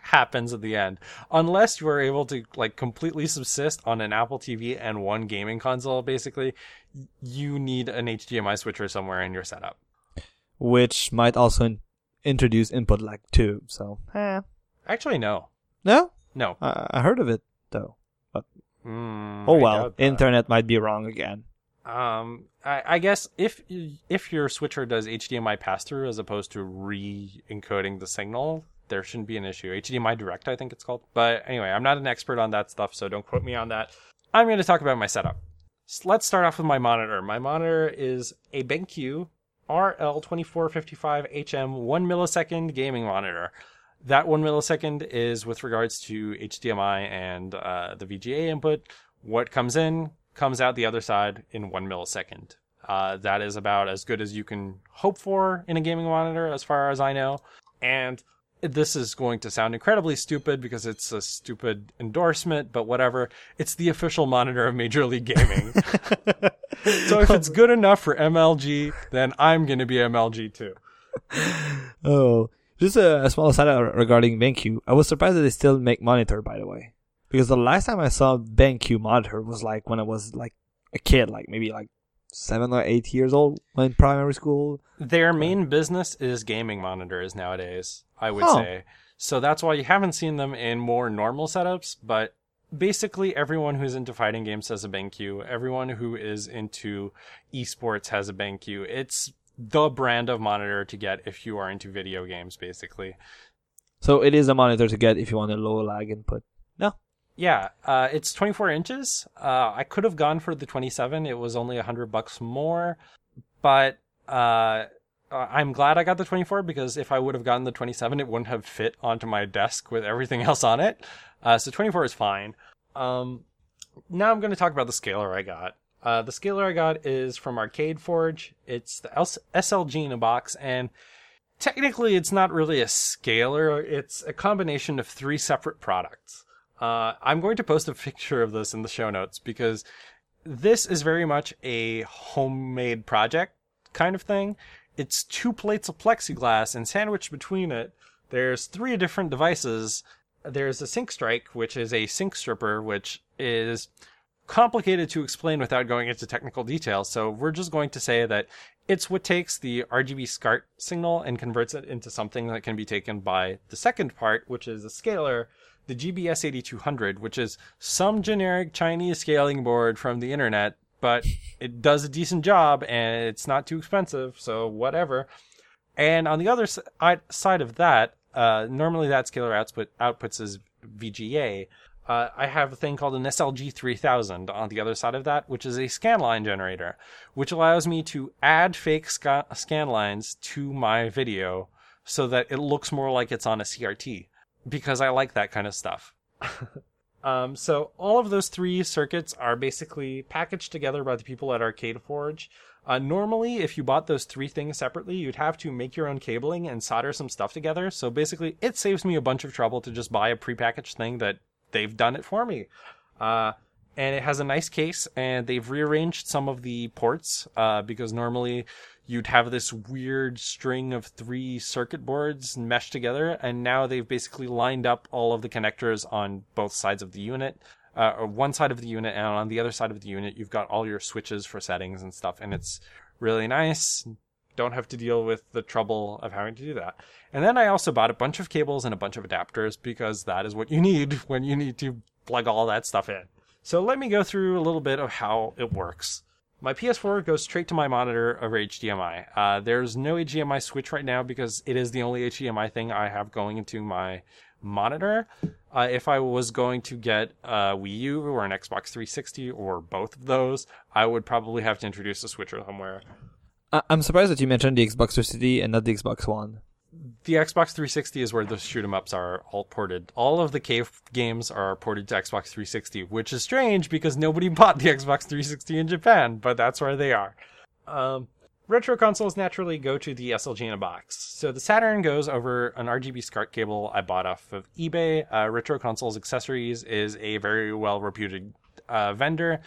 happens at the end. Unless you are able to like completely subsist on an Apple T V and one gaming console, basically, you need an H D M I switcher somewhere in your setup. Which might also in- introduce input lag too. So, eh. Actually, no. No? No. I, I heard of it though. But Mm, oh I well, doubt that. internet might be wrong again. Um, I, I guess if if your switcher does H D M I pass through as opposed to re-encoding the signal, there shouldn't be an issue. H D M I Direct, I think it's called. But anyway, I'm not an expert on that stuff, so don't quote me on that. I'm going to talk about my setup. So let's start off with my monitor. My monitor is a BenQ R L twenty-four fifty-five H M one millisecond gaming monitor. That one millisecond is with regards to H D M I and uh, the V G A input. What comes in comes out the other side in one millisecond. Uh, that is about as good as you can hope for in a gaming monitor, as far as I know. And this is going to sound incredibly stupid because it's a stupid endorsement, but whatever. It's the official monitor of Major League Gaming. So if it's good enough for M L G, then I'm going to be M L G too. Oh, just a, a small aside regarding BenQ. I was surprised that they still make monitor, by the way. Because the last time I saw BenQ monitor was like when I was like a kid, like maybe like seven or eight years old in primary school. Their main business is gaming monitors nowadays, I would Huh. say. So that's why you haven't seen them in more normal setups, but basically everyone who's into fighting games has a BenQ. Everyone who is into esports has a BenQ. It's the brand of monitor to get if you are into video games, basically. So it is a monitor to get if you want a low lag input. No. Yeah, uh, it's twenty-four inches. Uh, I could have gone for the twenty-seven. It was only a hundred bucks more, but uh, I'm glad I got the twenty-four because if I would have gotten the twenty-seven, it wouldn't have fit onto my desk with everything else on it. Uh, so twenty-four is fine. Um, now I'm going to talk about the scaler I got. Uh, the scaler I got is from Arcade Forge. It's the S L G in a box, and technically it's not really a scaler. It's a combination of three separate products. Uh, I'm going to post a picture of this in the show notes because this is very much a homemade project kind of thing. It's two plates of plexiglass, and sandwiched between it, there's three different devices. There's a Sync Strike, which is a sync stripper, which is complicated to explain without going into technical detail. So we're just going to say that it's what takes the R G B SCART signal and converts it into something that can be taken by the second part, which is a scaler, the G B S eighty-two hundred, which is some generic Chinese scaling board from the internet, but it does a decent job and it's not too expensive, so whatever. And on the other side of that, uh, normally that scaler output outputs is V G A. Uh, I have a thing called an S L G three thousand on the other side of that, which is a scanline generator, which allows me to add fake sca- scan lines to my video so that it looks more like it's on a C R T. Because I like that kind of stuff. um, so all of those three circuits are basically packaged together by the people at Arcade Forge. Uh, normally, if you bought those three things separately, you'd have to make your own cabling and solder some stuff together. So basically, it saves me a bunch of trouble to just buy a prepackaged thing that they've done it for me. Uh, and it has a nice case, and they've rearranged some of the ports, uh, because normally you'd have this weird string of three circuit boards meshed together, and now they've basically lined up all of the connectors on both sides of the unit, uh, or one side of the unit, and on the other side of the unit, you've got all your switches for settings and stuff, and it's really nice. Don't have to deal with the trouble of having to do that. And then I also bought a bunch of cables and a bunch of adapters, because that is what you need when you need to plug all that stuff in. So let me go through a little bit of how it works. My P S four goes straight to my monitor over H D M I. Uh, there's no H D M I switch right now because it is the only H D M I thing I have going into my monitor. Uh, if I was going to get a Wii U or an Xbox three sixty or both of those, I would probably have to introduce a switcher somewhere. I- I'm surprised that you mentioned the Xbox three sixty and not the Xbox One. The Xbox three sixty is where the shoot 'em ups are all ported. All of the cave games are ported to Xbox three sixty, which is strange because nobody bought the Xbox three sixty in Japan, but that's where they are. Um, retro consoles naturally go to the S L G in a box. So the Saturn goes over an R G B SCART cable I bought off of eBay. Uh, retro Consoles Accessories is a very well reputed uh, vendor.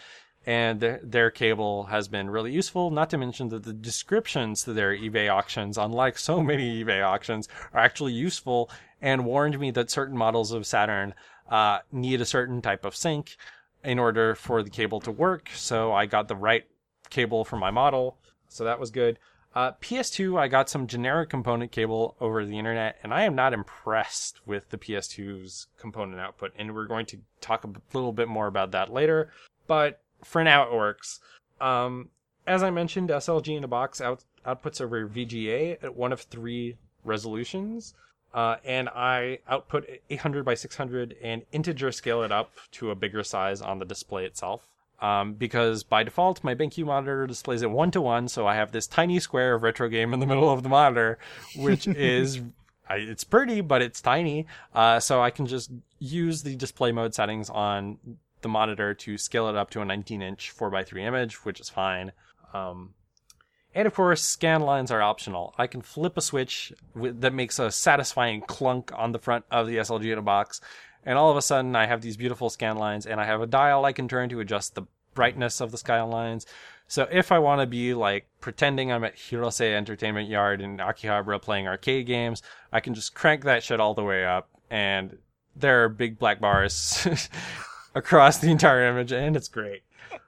and th- their cable has been really useful. Not to mention that the descriptions to their eBay auctions, unlike so many eBay auctions, are actually useful and warned me that certain models of Saturn uh, need a certain type of sync in order for the cable to work. So I got the right cable for my model. So that was good. Uh, P S two, I got some generic component cable over the internet, and I am not impressed with the P S two's component output. And we're going to talk a little bit more about that later. But for now, it works. Um, as I mentioned, S L G in a box out, outputs over V G A at one of three resolutions. Uh, and I output eight hundred by six hundred and integer scale it up to a bigger size on the display itself. Um, because by default, my BenQ monitor displays it one to one, so I have this tiny square of retro game in the middle of the monitor, which is, I, it's pretty, but it's tiny. Uh, so I can just use the display mode settings on the monitor to scale it up to a nineteen inch four by three image, which is fine. Um, and of course, scan lines are optional. I can flip a switch with, that makes a satisfying clunk on the front of the S L G in a box. And all of a sudden, I have these beautiful scan lines, and I have a dial I can turn to adjust the brightness of the scan lines. So if I want to be like pretending I'm at Hirose Entertainment Yard in Akihabara playing arcade games, I can just crank that shit all the way up, and there are big black bars across the entire image, and it's great.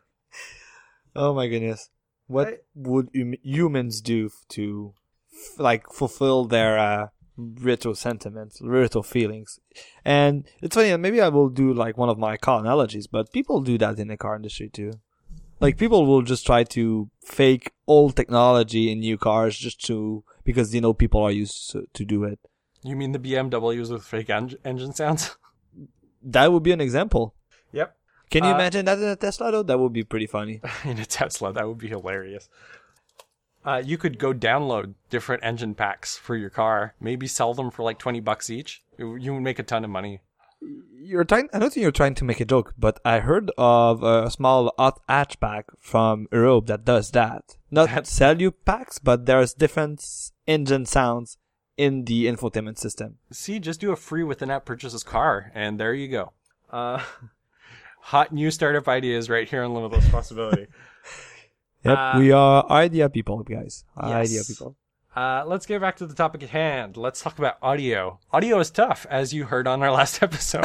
Oh my goodness. What I, would hum- humans do to f- like fulfill their uh, retro sentiments, retro feelings? And it's funny, maybe I will do like one of my car analogies, but people do that in the car industry too. Like people will just try to fake old technology in new cars just to, because you know people are used to, to do it. You mean the B M Ws with fake en- engine sounds? That would be an example. Yep. Can you uh, imagine that in a Tesla though? That would be pretty funny. In a Tesla, that would be hilarious. Uh, you could go download different engine packs for your car. Maybe sell them for like twenty bucks each. You would make a ton of money. You're trying. I don't think you're trying to make a joke, but I heard of a small hot hatchback from Europe that does that. Not that... sell you packs, but there's different engine sounds in the infotainment system. See, just do a free with in-app purchases car, and there you go. Uh, hot new startup ideas right here on Limitless Possibility. Yep, uh, we are idea people, guys. Yes. Idea people. Uh, let's get back to the topic at hand. Let's talk about audio. Audio is tough, as you heard on our last episode.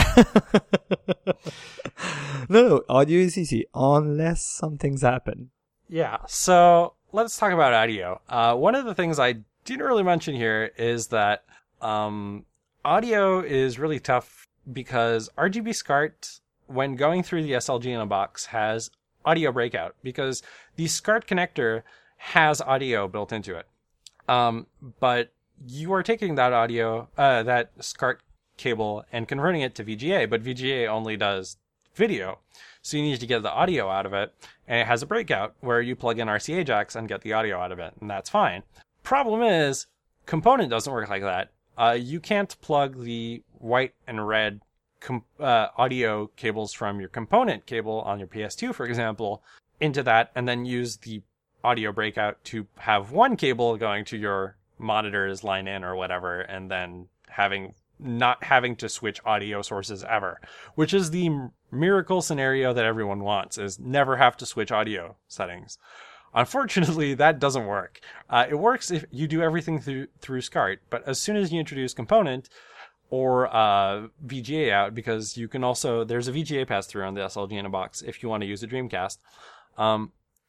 no, no, audio is easy, unless some things happen. Yeah, so let's talk about audio. Uh, one of the things I didn't really mention here is that um, audio is really tough because R G B SCART, when going through the S L G in a box, has audio breakout because the SCART connector has audio built into it. Um, but you are taking that audio, uh, that SCART cable and converting it to V G A, but V G A only does video. So you need to get the audio out of it, and it has a breakout where you plug in R C A jacks and get the audio out of it, and that's fine. Problem is, component doesn't work like that. Uh, you can't plug the white and red com- uh, audio cables from your component cable on your P S two, for example, into that, and then use the audio breakout to have one cable going to your monitor's line in or whatever, and then having not having to switch audio sources ever, which is the miracle scenario that everyone wants, is never have to switch audio settings. Unfortunately, that doesn't work. Uh, it works if you do everything through through SCART, but as soon as you introduce component or uh, V G A out, because you can also, there's a V G A pass-through on the S L G in a box if you want to use a Dreamcast. Um,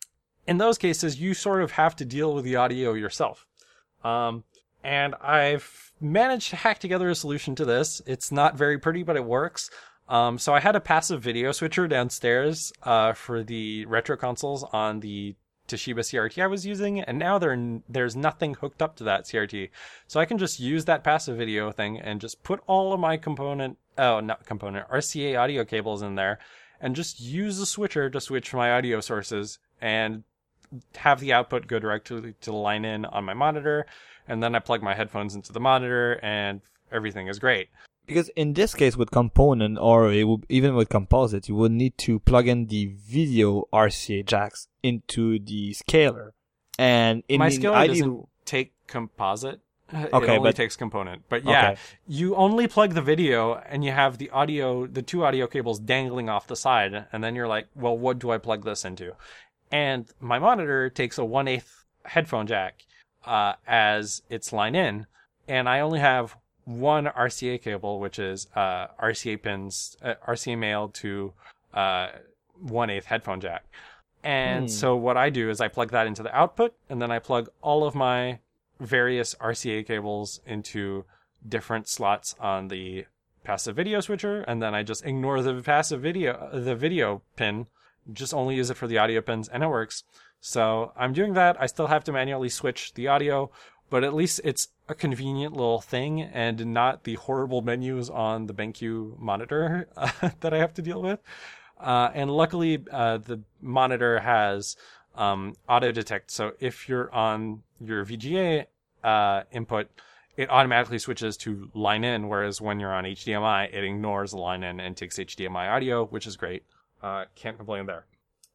in those cases, you sort of have to deal with the audio yourself. Um, and I've managed to hack together a solution to this. It's not very pretty, but it works. Um, so I had a passive video switcher downstairs uh, for the retro consoles on the Toshiba C R T I was using, and now there there's nothing hooked up to that C R T. So I can just use that passive video thing and just put all of my component, oh, not component, R C A audio cables in there, and just use the switcher to switch my audio sources and have the output go directly to the line in on my monitor, and then I plug my headphones into the monitor, and everything is great. Because in this case with component, or it would, even with composite, you would need to plug in the video R C A jacks into the scaler. And in my the scaler ideal... doesn't take composite. It Okay, only but- takes component. But yeah, Okay. you only plug the video and you have the audio, the two audio cables dangling off the side. And then you're like, well, what do I plug this into? And my monitor takes a one eighth headphone jack uh, as its line in. And I only have one R C A cable, which is uh, R C A pins, uh, R C A male to uh, one eighth headphone jack. And Hmm. so what I do is I plug that into the output, and then I plug all of my various R C A cables into different slots on the passive video switcher, and then I just ignore the passive video, the video pin, just only use it for the audio pins, and it works. So I'm doing that. I still have to manually switch the audio, but at least it's a convenient little thing and not the horrible menus on the BenQ monitor uh, that I have to deal with. Uh, and luckily, uh, the monitor has um, auto detect. So if you're on your V G A uh, input, it automatically switches to line in. Whereas when you're on H D M I, it ignores the line in and takes H D M I audio, which is great. Uh, can't complain there.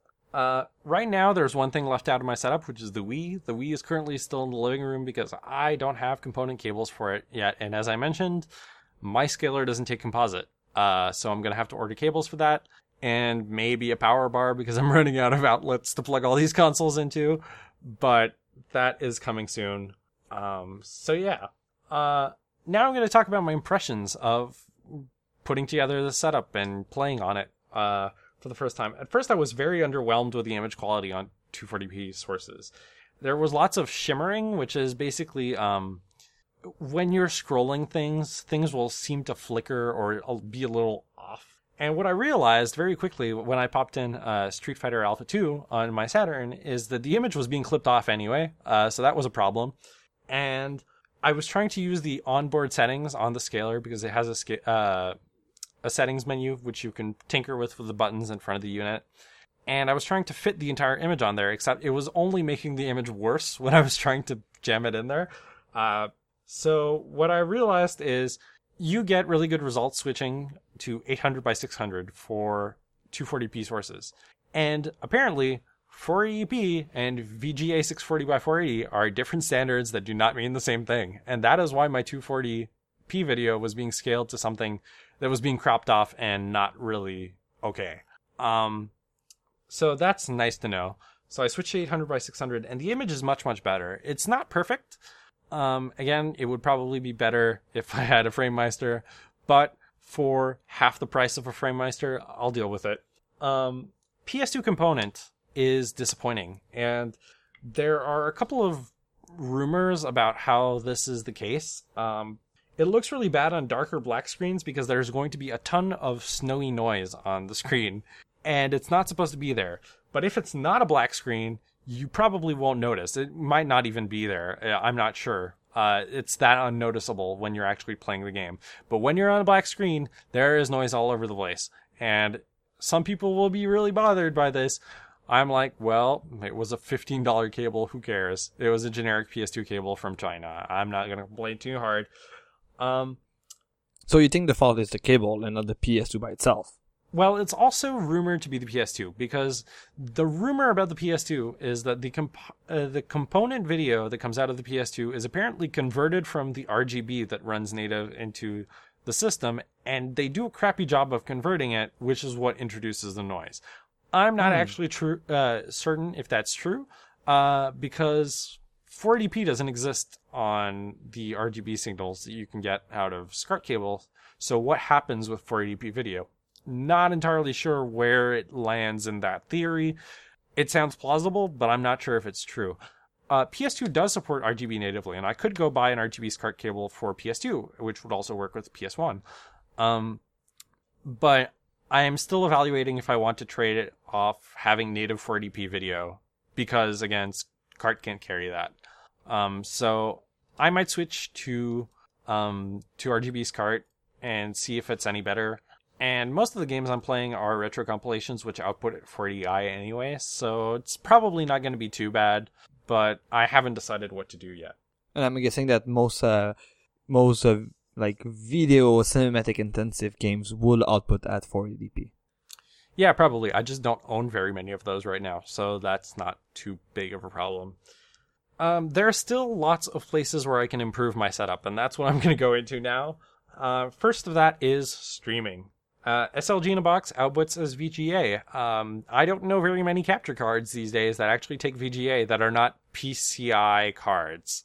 Uh, right now, there's one thing left out of my setup, which is the Wii. The Wii is currently still in the living room because I don't have component cables for it yet. And as I mentioned, my scaler doesn't take composite. Uh, so I'm going to have to order cables for that. And maybe a power bar because I'm running out of outlets to plug all these consoles into. But that is coming soon. Um, so yeah. Uh, now I'm going to talk about my impressions of putting together the setup and playing on it uh, for the first time. At first, I was very underwhelmed with the image quality on two forty p sources. There was lots of shimmering, which is basically um, when you're scrolling things, things will seem to flicker or be a little off. And what I realized very quickly when I popped in uh, Street Fighter Alpha two on my Saturn is that the image was being clipped off anyway, uh, so that was a problem. And I was trying to use the onboard settings on the scaler because it has a sca- uh, a settings menu which you can tinker with with the buttons in front of the unit. And I was trying to fit the entire image on there, except it was only making the image worse when I was trying to jam it in there. Uh, so what I realized is you get really good results switching to eight hundred by six hundred for two forty p sources. And apparently, four eighty p and V G A six forty by four eighty are different standards that do not mean the same thing. And that is why my two forty p video was being scaled to something that was being cropped off and not really okay. Um, so that's nice to know. So I switched to eight hundred by six hundred, and the image is much, much better. It's not perfect. Um, again, it would probably be better if I had a FrameMeister, but for half the price of a FrameMeister, I'll deal with it. Um, P S two component is disappointing, and there are a couple of rumors about how this is the case. Um, it looks really bad on darker black screens because there's going to be a ton of snowy noise on the screen, and it's not supposed to be there. But if it's not a black screen, you probably won't notice. It might not even be there. I'm not sure. Uh, it's that unnoticeable when you're actually playing the game. But when you're on a black screen, there is noise all over the place. And some people will be really bothered by this. I'm like, well, it was a fifteen dollars cable. Who cares? It was a generic P S two cable from China. I'm not going to complain too hard. Um, So you think the fault is the cable and not the P S two by itself? Well, it's also rumored to be the P S two because the rumor about the P S two is that the comp- uh, the component video that comes out of the P S two is apparently converted from the R G B that runs native into the system, and they do a crappy job of converting it, which is what introduces the noise. I'm not Hmm. actually true uh, certain if that's true uh, because four eighty p doesn't exist on the R G B signals that you can get out of SCART cable. So what happens with four eighty p video? Not entirely sure where it lands in that theory. It sounds plausible, but I'm not sure if it's true. Uh, P S two does support R G B natively, and I could go buy an R G B SCART cable for P S two, which would also work with P S one. Um, but I am still evaluating if I want to trade it off having native four eighty p video, because, again, SCART can't carry that. Um, so I might switch to um, to R G B SCART and see if it's any better. And most of the games I'm playing are retro compilations, which output at four eighty i anyway, so it's probably not going to be too bad, but I haven't decided what to do yet. And I'm guessing that most uh, most uh, like video cinematic intensive games will output at four eighty p. Yeah, probably. I just don't own very many of those right now, so that's not too big of a problem. Um, there are still lots of places where I can improve my setup, and that's what I'm going to go into now. Uh, first of that is streaming. Uh, S L G in a Box outputs as V G A. Um, I don't know very many capture cards these days that actually take V G A that are not P C I cards.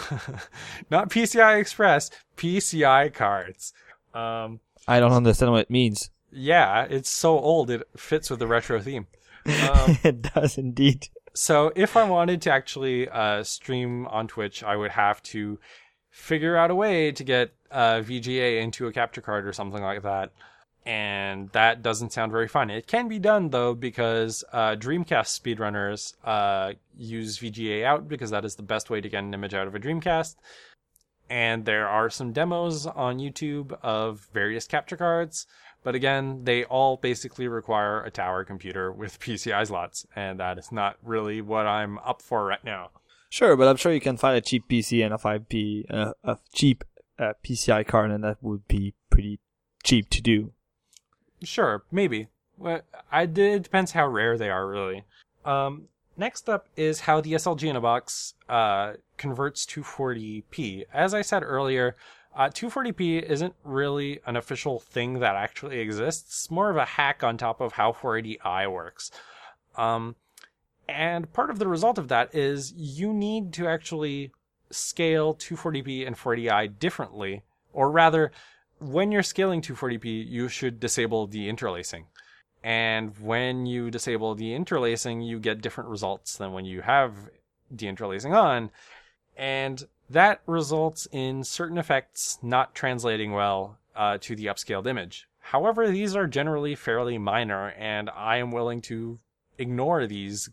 Not P C I Express, P C I cards. Um, I don't understand what it means. Yeah, it's so old it fits with the retro theme. Um, It does indeed. So if I wanted to actually uh, stream on Twitch, I would have to figure out a way to get uh, V G A into a capture card or something like that. And that doesn't sound very fun. It can be done, though, because uh, Dreamcast speedrunners uh, use V G A out because that is the best way to get an image out of a Dreamcast. And there are some demos on YouTube of various capture cards. But again, they all basically require a tower computer with P C I slots. And that is not really what I'm up for right now. Sure, but I'm sure you can find a cheap P C and a five P, uh, a cheap uh, P C I card, and that would be pretty cheap to do. Sure, maybe. Well, I did, it depends how rare they are, really. Um, next up is how the S L G in a Box uh, converts two forty p. As I said earlier, uh, two forty p isn't really an official thing that actually exists. It's more of a hack on top of how four eighty i works. Um, and part of the result of that is you need to actually scale two forty p and four eighty i differently, or rather, when you're scaling two forty p, you should disable the interlacing. And when you disable the interlacing, you get different results than when you have the interlacing on. And that results in certain effects not translating well uh, to the upscaled image. However, these are generally fairly minor, and I am willing to ignore these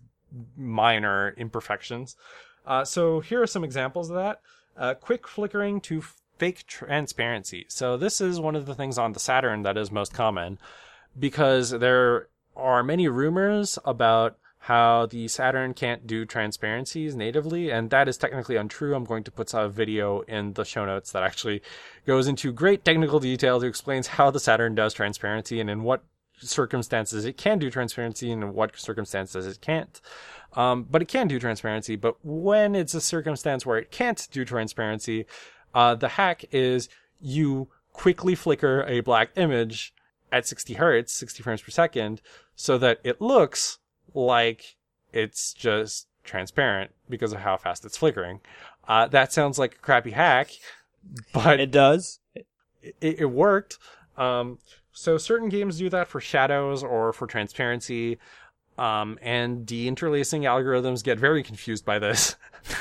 minor imperfections. Uh, so here are some examples of that. Uh, quick flickering to fake transparency. So this is one of the things on the Saturn that is most common, because there are many rumors about how the Saturn can't do transparencies natively, and that is technically untrue. I'm going to put a video in the show notes that actually goes into great technical detail to explain how the Saturn does transparency and in what circumstances it can do transparency and in what circumstances it can't. Um, but it can do transparency, but when it's a circumstance where it can't do transparency, Uh, the hack is you quickly flicker a black image at sixty hertz, sixty frames per second, so that it looks like it's just transparent because of how fast it's flickering. Uh, that sounds like a crappy hack, but it does. It, it worked. Um, so certain games do that for shadows or for transparency. Um, and the interlacing algorithms get very confused by this.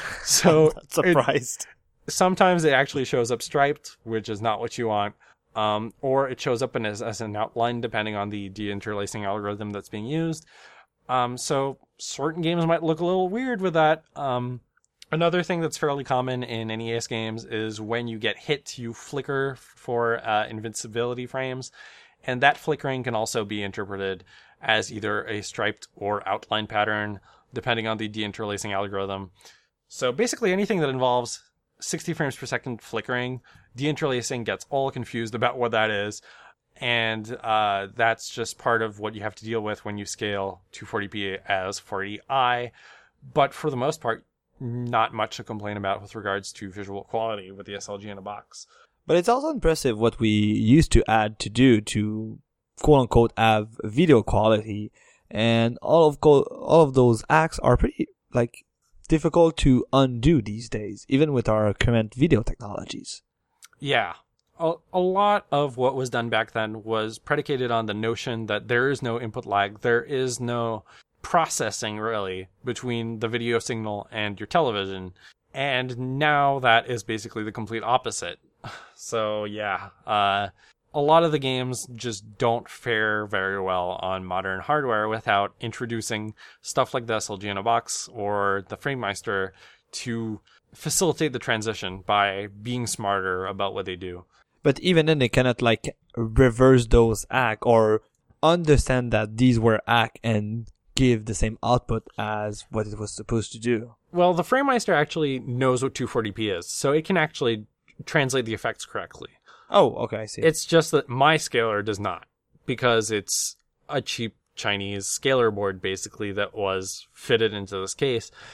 So I'm not surprised. It, Sometimes it actually shows up striped, which is not what you want. Um, or it shows up in as, as an outline, depending on the deinterlacing algorithm that's being used. Um, so certain games might look a little weird with that. Um, another thing that's fairly common in N E S games is when you get hit, you flicker for uh, invincibility frames. And that flickering can also be interpreted as either a striped or outline pattern, depending on the deinterlacing algorithm. So basically anything that involves sixty frames per second flickering, deinterlacing gets all confused about what that is, and uh, that's just part of what you have to deal with when you scale two forty p as four eighty i, but for the most part, not much to complain about with regards to visual quality with the S L G in a Box. But it's also impressive what we used to add to do to quote-unquote have video quality, and all of co- all of those acts are pretty, like, difficult to undo these days, even with our current video technologies. Yeah. A, a lot of what was done back then was predicated on the notion that there is no input lag. There is no processing, really, between the video signal and your television. And now that is basically the complete opposite. So, yeah. Uh, a lot of the games just don't fare very well on modern hardware without introducing stuff like the S L G in a Box or the FrameMeister to facilitate the transition by being smarter about what they do. But even then, they cannot, like, reverse those acts or understand that these were acts and give the same output as what it was supposed to do. Well, the FrameMeister actually knows what two forty p is, so it can actually translate the effects correctly. Oh, okay, I see. It's just that my scaler does not, because it's a cheap Chinese scaler board, basically, that was fitted into this case.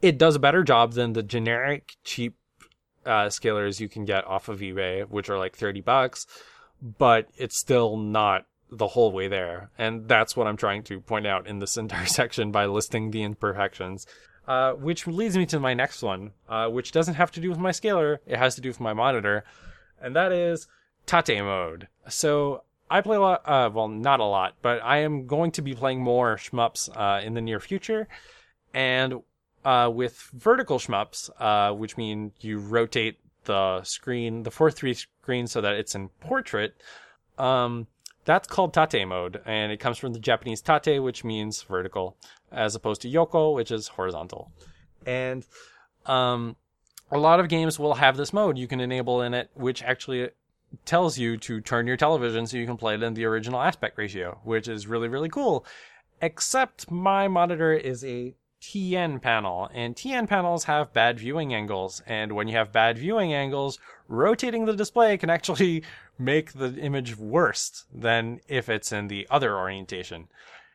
it does a better job than the generic cheap uh, scalers you can get off of eBay, which are like thirty bucks, but it's still not the whole way there. And that's what I'm trying to point out in this entire section by listing the imperfections. Uh, which leads me to my next one, uh, which doesn't have to do with my scaler. It has to do with my monitor. And that is Tate mode. So I play a lot, uh, well, not a lot, but I am going to be playing more shmups uh, in the near future. And uh, with vertical shmups, uh, which mean you rotate the screen, the four three screen so that it's in portrait, um, that's called tate mode, and it comes from the Japanese tate, which means vertical, as opposed to yoko, which is horizontal. And um, a lot of games will have this mode you can enable in it, which actually tells you to turn your television so you can play it in the original aspect ratio, which is really, really cool. Except my monitor is a T N panel, and T N panels have bad viewing angles, and when you have bad viewing angles, rotating the display can actually make the image worse than if it's in the other orientation.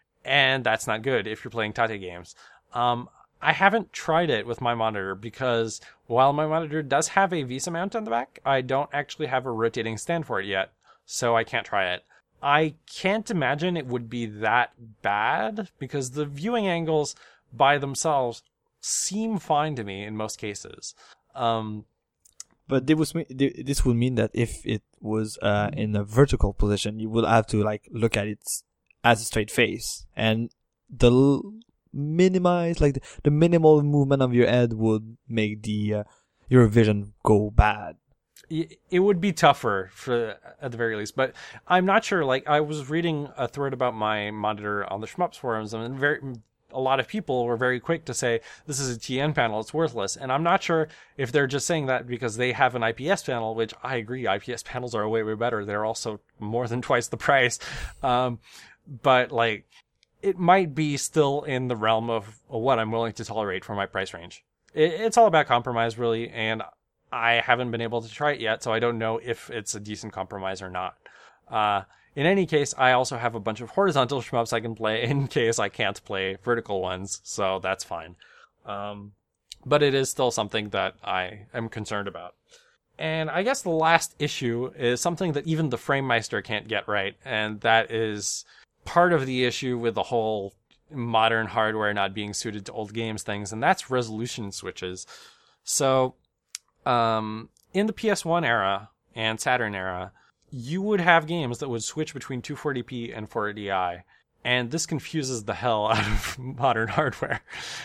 And that's not good if you're playing Tate games. Um, I haven't tried it with my monitor because while my monitor does have a VESA mount on the back, I don't actually have a rotating stand for it yet, so I can't try it. I can't imagine it would be that bad because the viewing angles by themselves seem fine to me in most cases. Um, But this was this would mean that if it was uh, in a vertical position, you would have to like look at it as a straight face, and the l- minimize like the, the minimal movement of your head would make the uh, your vision go bad. It would be tougher for at the very least, but I'm not sure. Like I was reading a thread about my monitor on the Shmups forums, and very. A lot of people were very quick to say, this is a T N panel, it's worthless. And I'm not sure if they're just saying that because they have an I P S panel, which I agree, I P S panels are way, way better. They're also more than twice the price. Um, but, like, it might be still in the realm of what I'm willing to tolerate for my price range. It, it's all about compromise, really, and I haven't been able to try it yet, so I don't know if it's a decent compromise or not. Uh, In any case, I also have a bunch of horizontal shmups I can play in case I can't play vertical ones, so that's fine. Um, but it is still something that I am concerned about. And I guess the last issue is something that even the FrameMeister can't get right, and that is part of the issue with the whole modern hardware not being suited to old games things, and that's resolution switches. So, um, in the P S one era and Saturn era, you would have games that would switch between two forty p and four eighty i, and this confuses the hell out of modern hardware.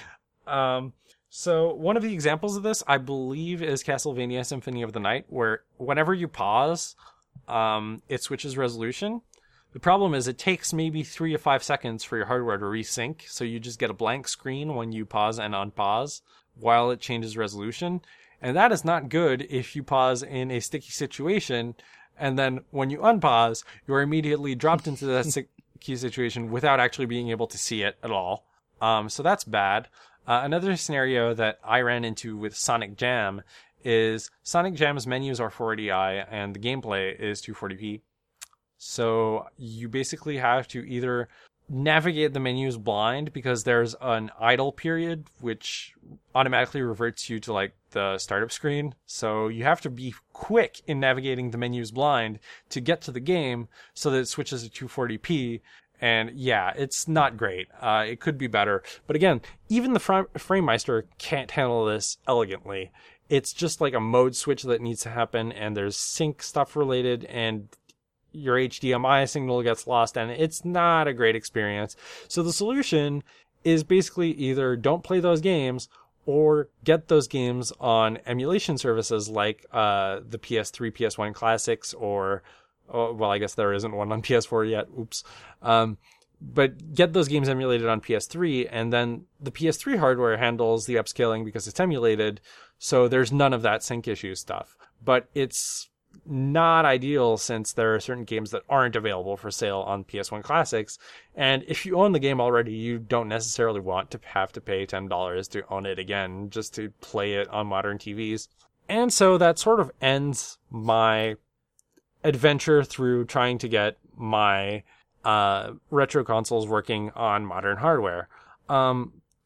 Um, so one of the examples of this, I believe, is Castlevania Symphony of the Night, where whenever you pause, um, it switches resolution. The problem is it takes maybe three to five seconds for your hardware to resync, so you just get a blank screen when you pause and unpause while it changes resolution, and that is not good if you pause in a sticky situation. And then when you unpause, you're immediately dropped into that sticky situation without actually being able to see it at all. Um, so that's bad. Uh, another scenario that I ran into with Sonic Jam is Sonic Jam's menus are four eighty i and the gameplay is two forty p. So you basically have to either navigate the menus blind because there's an idle period which automatically reverts you to like the startup screen. So you have to be quick in navigating the menus blind to get to the game so that it switches to two forty p. And yeah, it's not great. Uh, it could be better. But again, even the Fra- FrameMeister can't handle this elegantly. It's just like a mode switch that needs to happen, and there's sync stuff related, and your H D M I signal gets lost, and it's not a great experience. So the solution is basically either don't play those games or get those games on emulation services like uh, the P S three, P S one Classics, or, oh, well, I guess there isn't one on P S four yet. Oops. Um, but get those games emulated on P S three, and then the P S three hardware handles the upscaling because it's emulated, so there's none of that sync issue stuff. But it's not ideal since there are certain games that aren't available for sale on P S one Classics, and if you own the game already, you don't necessarily want to have to pay ten dollars to own it again just to play it on modern T Vs. And so that sort of ends my adventure through trying to get my uh, retro consoles working on modern hardware. Um,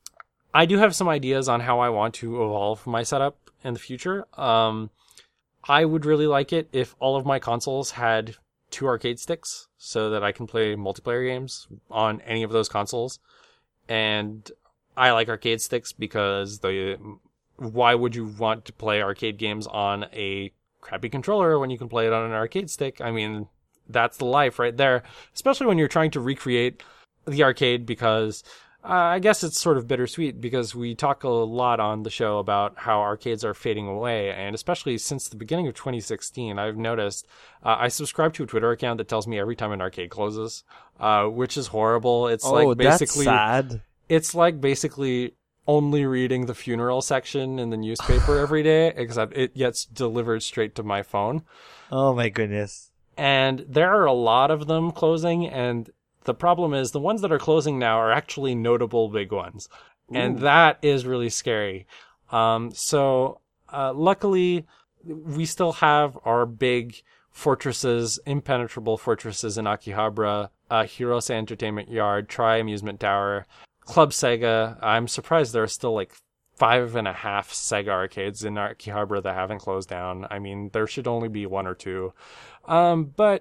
I do have some ideas on how I want to evolve my setup in the future. Um, I would really like it if all of my consoles had two arcade sticks so that I can play multiplayer games on any of those consoles. And I like arcade sticks because the why would you want to play arcade games on a crappy controller when you can play it on an arcade stick? I mean, that's the life right there, especially when you're trying to recreate the arcade, because uh, I guess it's sort of bittersweet because we talk a lot on the show about how arcades are fading away, and especially since the beginning of twenty sixteen, I've noticed uh, I subscribe to a Twitter account that tells me every time an arcade closes, uh, which is horrible. It's Oh, like that's basically sad. it's like basically only reading the funeral section in the newspaper every day, except it gets delivered straight to my phone. Oh my goodness. And there are a lot of them closing, and the problem is the ones that are closing now are actually notable big ones. And Ooh. that is really scary. Um, so uh, luckily, we still have our big fortresses, impenetrable fortresses in Akihabara, uh, Hirose Entertainment Yard, Tri Amusement Tower, Club Sega. I'm surprised there are still like five and a half Sega arcades in Akihabara that haven't closed down. I mean, there should only be one or two. Um, but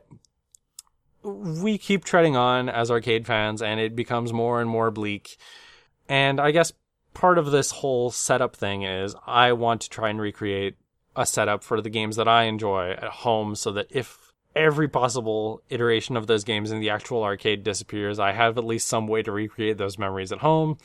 we keep treading on as arcade fans, and it becomes more and more bleak. And I guess part of this whole setup thing is I want to try and recreate a setup for the games that I enjoy at home, so that if every possible iteration of those games in the actual arcade disappears, I have at least some way to recreate those memories at home.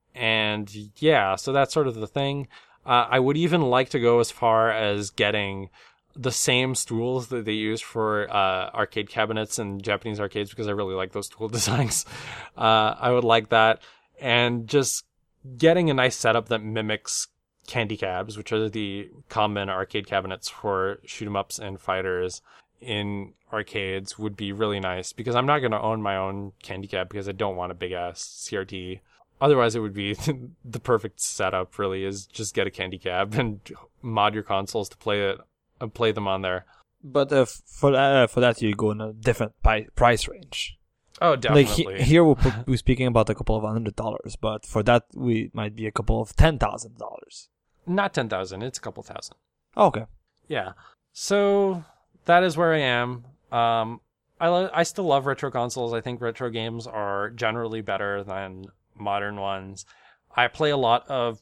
And yeah, so that's sort of the thing. Uh, I would even like to go as far as getting the same stools that they use for uh, arcade cabinets in Japanese arcades, because I really like those tool designs. Uh, I would like that. And just getting a nice setup that mimics candy cabs, which are the common arcade cabinets for shoot 'em ups and fighters in arcades, would be really nice, because I'm not going to own my own candy cab because I don't want a big ass C R T. Otherwise, it would be the perfect setup, really, is just get a candy cab and mod your consoles to play it, uh, play them on there. But uh, for uh, for that, you go in a different pi- price range. Oh, definitely. Like he- here, we're, p- we're speaking about a couple of hundred dollars, but for that, we might be a couple of ten thousand dollars. Not ten thousand, it's a couple thousand. Oh, okay. Yeah. So that is where I am. Um, I lo- I still love retro consoles. I think retro games are generally better than modern ones. I play a lot of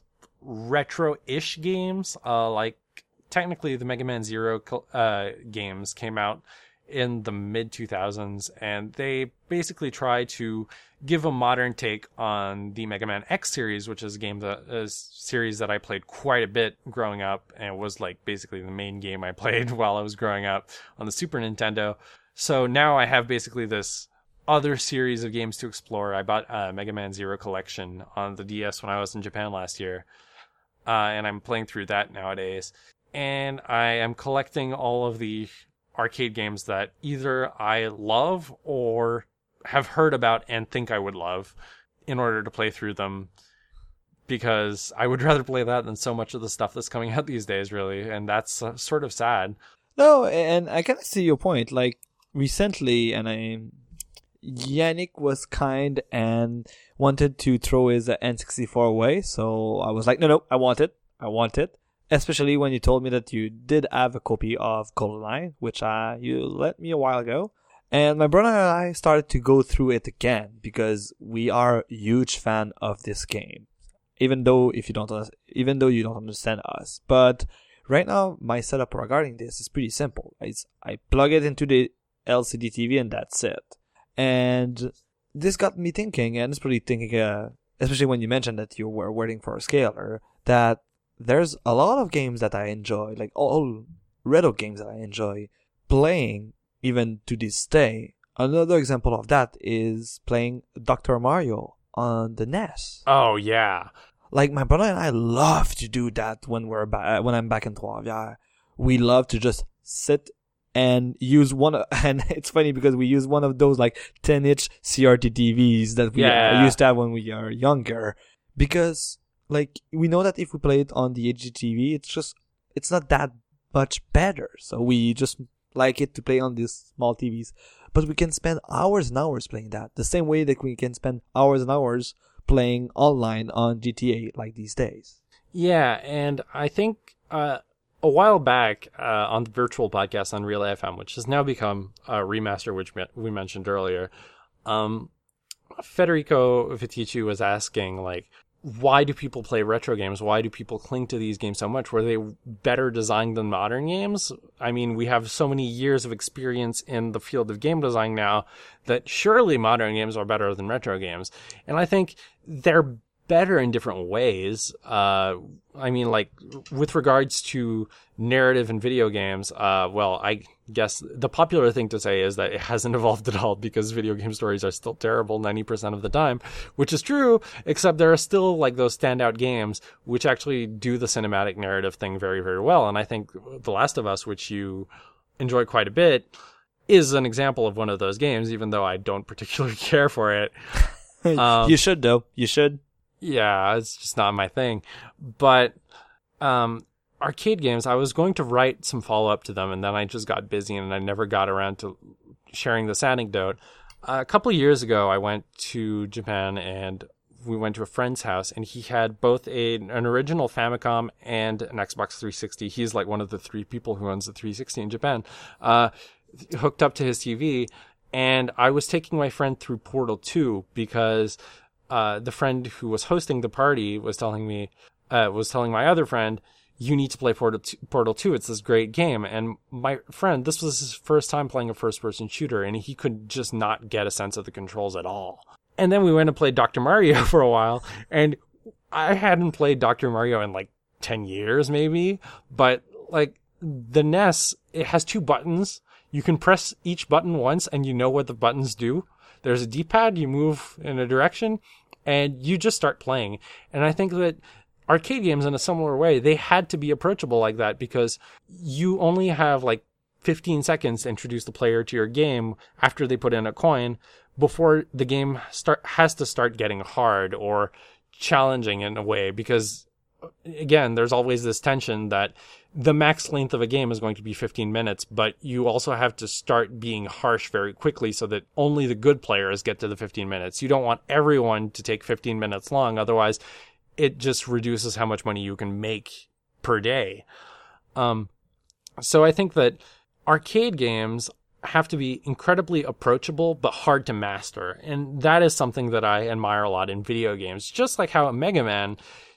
retro-ish games. Uh, like technically, the Mega Man Zero uh, games came out in the mid two thousands, and they basically try to give a modern take on the Mega Man X series, which is a game that a series that I played quite a bit growing up, and was like basically the main game I played while I was growing up on the Super Nintendo. So now I have basically this other series of games to explore. I bought a Mega Man Zero collection on the D S when I was in Japan last year, uh, and I'm playing through that nowadays. And I am collecting all of the arcade games that either I love or have heard about and think I would love in order to play through them, because I would rather play that than so much of the stuff that's coming out these days, really, and that's uh, sort of sad. No, and I kind of see your point. Like recently, and I, Yannick was kind and wanted to throw his uh, N sixty-four away, so I was like, no, no, I want it, I want it. Especially when you told me that you did have a copy of Color Line, which uh, you let me a while ago. And my brother and I started to go through it again because we are a huge fan of this game. Even though if you don't, even though you don't understand us, but right now my setup regarding this is pretty simple. It's, I plug it into the L C D T V and that's it. And this got me thinking, and it's pretty thinking, uh, especially when you mentioned that you were waiting for a scaler, that there's a lot of games that I enjoy, like all retro games that I enjoy playing even to this day. Another example of that is playing Doctor Mario on the N E S. Oh, yeah. Like my brother and I love to do that when we're ba- when I'm back in Trois-Rivières. We love to just sit and use one of, and it's funny because we use one of those like ten inch C R T T Vs that we Yeah. uh, used to have when we are younger, because like we know that if we play it on the H D T V, it's just it's not that much better. So we just like it to play on these small T Vs, but we can spend hours and hours playing that. The same way that we can spend hours and hours playing online on G T A like these days. Yeah, and I think uh, a while back uh, on the virtual podcast on Relay F M, which has now become a remaster, which we mentioned earlier, um, Federico Vitici was asking, like, why do people play retro games? Why do people cling to these games so much? Were they better designed than modern games? I mean, we have so many years of experience in the field of game design now that surely modern games are better than retro games. And I think they're better in different ways. Uh, I mean, like, with regards to narrative in video games, uh, well, I guess the popular thing to say is that it hasn't evolved at all because video game stories are still terrible ninety percent of the time, which is true, except there are still, like, those standout games which actually do the cinematic narrative thing very, very well. And I think The Last of Us, which you enjoy quite a bit, is an example of one of those games, even though I don't particularly care for it. Um, you should, though. You should. Yeah, it's just not my thing. But um, arcade games, I was going to write some follow-up to them, and then I just got busy, and I never got around to sharing this anecdote. Uh, a couple of years ago, I went to Japan, and we went to a friend's house, and he had both a, an original Famicom and an Xbox three sixty. He's like one of the three people who owns the three sixty in Japan, uh, hooked up to his T V, and I was taking my friend through Portal two because Uh, the friend who was hosting the party was telling me, uh, was telling my other friend, you need to play Portal two, Portal two. It's this great game. And my friend, this was his first time playing a first-person shooter, and he could just not get a sense of the controls at all. And then we went and played Doctor Mario for a while, and I hadn't played Doctor Mario in like ten years, maybe. But like the N E S, it has two buttons. You can press each button once, and you know what the buttons do. There's a D-pad, you move in a direction, and you just start playing. And I think that arcade games, in a similar way, they had to be approachable like that because you only have like fifteen seconds to introduce the player to your game after they put in a coin before the game start has to start getting hard or challenging in a way because, again, there's always this tension that the max length of a game is going to be fifteen minutes, but you also have to start being harsh very quickly so that only the good players get to the fifteen minutes. You don't want everyone to take fifteen minutes long. Otherwise, it just reduces how much money you can make per day. Um, so I think that arcade games have to be incredibly approachable, but hard to master. And that is something that I admire a lot in video games. Just like how at Mega Man,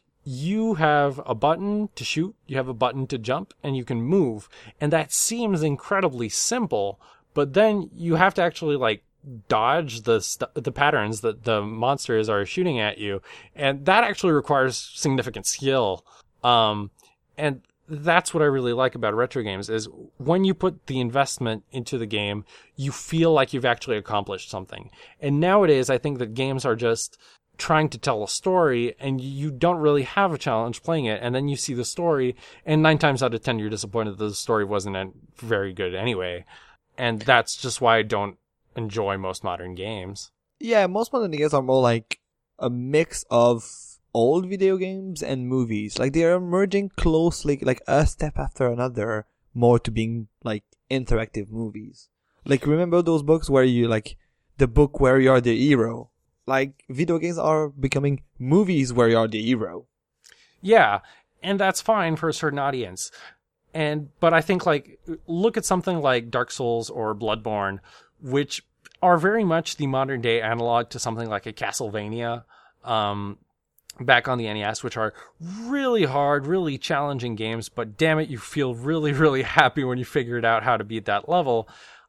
you have a button to shoot, you have a button to jump, and you can move. And that seems incredibly simple, but then you have to actually like dodge the st- the patterns that the monsters are shooting at you. And that actually requires significant skill. Um, and that's what I really like about retro games is when you put the investment into the game, you feel like you've actually accomplished something. And nowadays, I think that games are just trying to tell a story and you don't really have a challenge playing it. And then you see the story and nine times out of ten, you're disappointed that the story wasn't very good anyway. And that's just why I don't enjoy most modern games. Yeah, most modern games are more like a mix of old video games and movies. Like they are merging closely, like a step after another, more to being like interactive movies. Like remember those books where you like the book where you're the hero? Like, video games are becoming movies where you're the hero. Yeah, and that's fine for a certain audience. And but I think, like, look at something like Dark Souls or Bloodborne, which are very much the modern-day analog to something like a Castlevania um, back on the N E S, which are really hard, really challenging games, but damn it, you feel really, really happy when you figured out how to beat that level.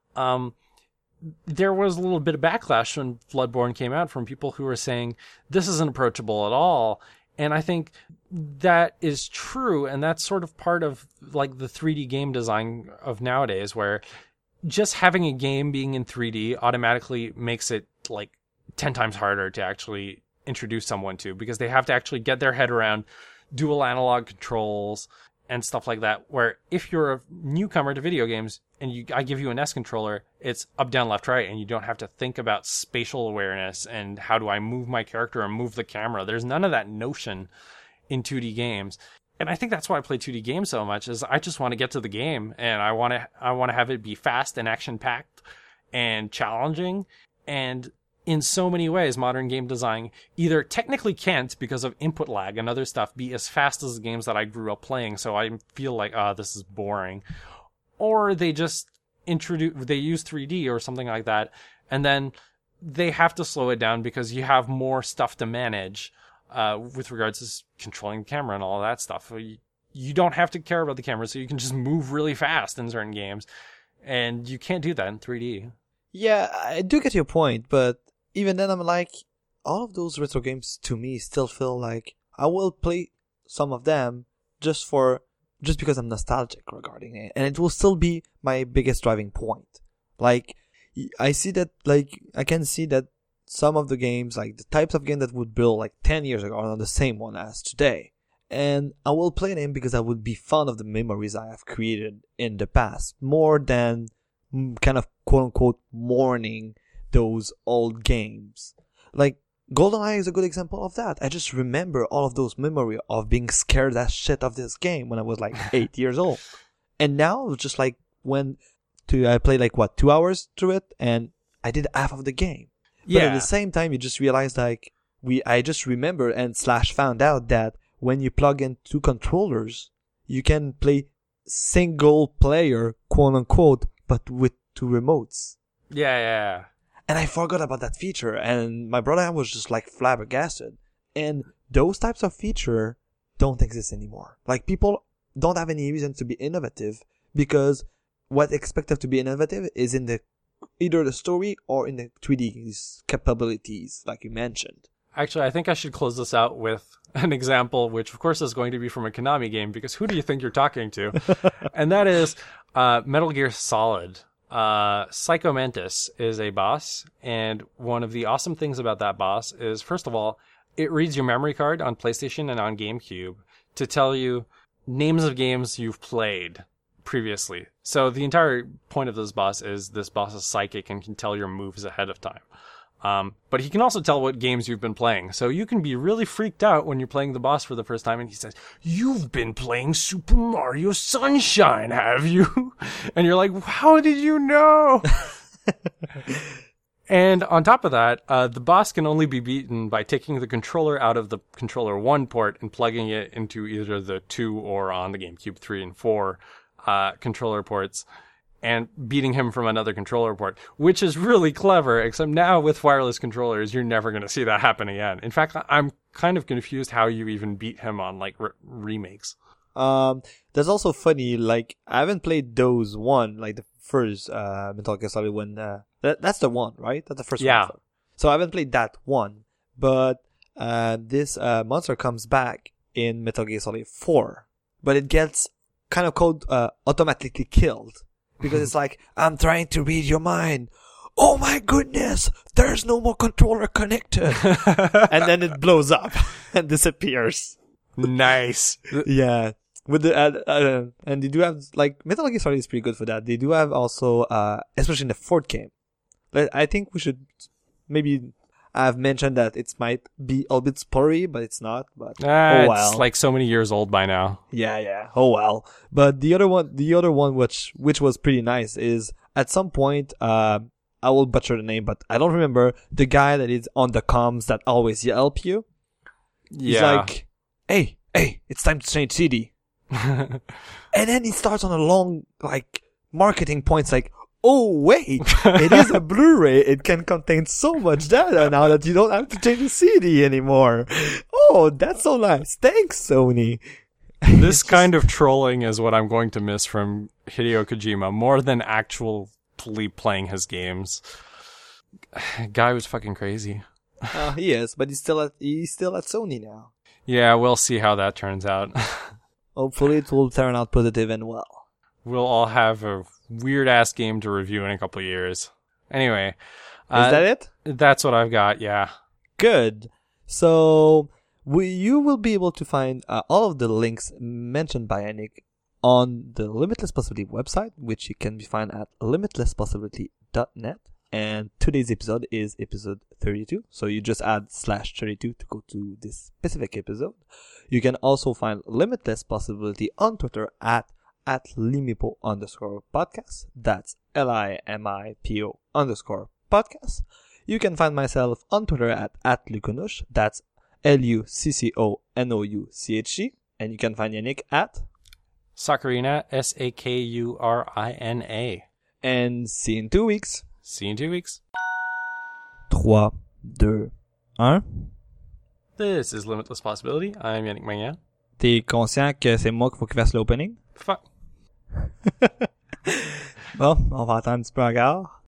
Um There was a little bit of backlash when Bloodborne came out from people who were saying, this isn't approachable at all. And I think that is true. And that's sort of part of like the three D game design of nowadays, where just having a game being in three D automatically makes it like ten times harder to actually introduce someone to, because they have to actually get their head around dual analog controls and stuff like that, where if you're a newcomer to video games and you, I give you an S controller, it's up, down, left, right, and you don't have to think about spatial awareness and how do I move my character and move the camera. There's none of that notion in two D games. And I think that's why I play two D games so much, is I just want to get to the game and I want to I want to have it be fast and action-packed and challenging. And in so many ways, modern game design either technically can't, because of input lag and other stuff, be as fast as the games that I grew up playing, so I feel like, ah, oh, this is boring. Or they just introduce, they use three D or something like that, and then they have to slow it down because you have more stuff to manage uh, with regards to controlling the camera and all that stuff. You, you don't have to care about the camera, so you can just move really fast in certain games, and you can't do that in three D. Yeah, I do get your point, but even then I'm like, all of those retro games to me still feel like I will play some of them just for, just because I'm nostalgic regarding it. And it will still be my biggest driving point. Like, I see that, like, I can see that some of the games, like the types of game that would build like ten years ago are not the same one as today. And I will play them because I would be fond of the memories I have created in the past, more than kind of quote unquote mourning those old games. Like, GoldenEye is a good example of that. I just remember all of those memories of being scared as shit of this game when I was like eight years old. And now it's just like when to I played like what two hours through it, and I did half of the game. Yeah. But at the same time, you just realize like we I just remember and slash found out that when you plug in two controllers, you can play single player, quote unquote, but with two remotes. Yeah, yeah. And I forgot about that feature, and my brother was just like flabbergasted. And those types of feature don't exist anymore. Like, people don't have any reason to be innovative because what expected to be innovative is in the either the story or in the three D capabilities, like you mentioned. Actually, I think I should close this out with an example, which of course is going to be from a Konami game, because who do you think you're talking to? And that is uh, Metal Gear Solid. Uh, Psycho Mantis is a boss, and one of the awesome things about that boss is, first of all, it reads your memory card on PlayStation and on GameCube to tell you names of games you've played previously. So the entire point of this boss is this boss is psychic and can tell your moves ahead of time. Um, but he can also tell what games you've been playing. So you can be really freaked out when you're playing the boss for the first time and he says, "You've been playing Super Mario Sunshine, have you?" And you're like, "How did you know?" And on top of that, uh, the boss can only be beaten by taking the controller out of the controller one port and plugging it into either the two or on the GameCube three and four uh, controller ports, and beating him from another controller port, which is really clever, except now with wireless controllers, you're never going to see that happen again. In fact, I'm kind of confused how you even beat him on, like, re- remakes. Um, that's also funny, like, I haven't played those one, like the first uh, Metal Gear Solid one. Uh, that, that's the one, right? That's the first yeah. one. So I haven't played that one, but uh, this uh, monster comes back in Metal Gear Solid four, but it gets kind of called uh, automatically killed. Because it's like, "I'm trying to read your mind. Oh my goodness, there's no more controller connected." And then it blows up and disappears. Nice. Yeah. With the, uh, uh, and they do have, like, Metal Gear Solid is pretty good for that. They do have also, uh, especially in the fourth game. I think we should maybe have mentioned that it might be a bit spoilery, but it's not. But uh, oh well. It's like so many years old by now. Yeah, yeah. Oh well. But the other one, the other one, which which was pretty nice, is at some point, uh, I will butcher the name, but I don't remember the guy that is on the comms that always help you. He's Yeah. like, "Hey, hey, it's time to change C D." And then he starts on a long, like, marketing points, like, "Oh wait, it is a Blu-ray. It can contain so much data now that you don't have to change the C D anymore." Oh, that's so nice. Thanks, Sony. This kind of trolling is what I'm going to miss from Hideo Kojima more than actually playing his games. Guy was fucking crazy. Uh, he is, but he's still at he's still at Sony now. Yeah, we'll see how that turns out. Hopefully, it will turn out positive and well. We'll all have a weird ass game to review in a couple of years. Anyway, Is uh, that it? That's what I've got. Yeah. Good. So we, you will be able to find uh, all of the links mentioned by Yannick on the Limitless Possibility website, which you can find at limitless possibility dot net. And today's episode is episode thirty-two. So you just add slash thirty-two to go to this specific episode. You can also find Limitless Possibility on Twitter at at Limipo underscore podcast. That's L I M I P O underscore podcast. You can find myself on Twitter at, at Luconouche. That's L U C C O N O U C H E. And you can find Yannick at Sakurina, S A K U R I N A. And see you in two weeks. See you in two weeks. three, two, one. This is Limitless Possibility. I'm Yannick Magnan. T'es conscient que c'est moi qu'il faut qu'il fasse l'opening? Fuck. Bon, on va attendre un petit peu encore.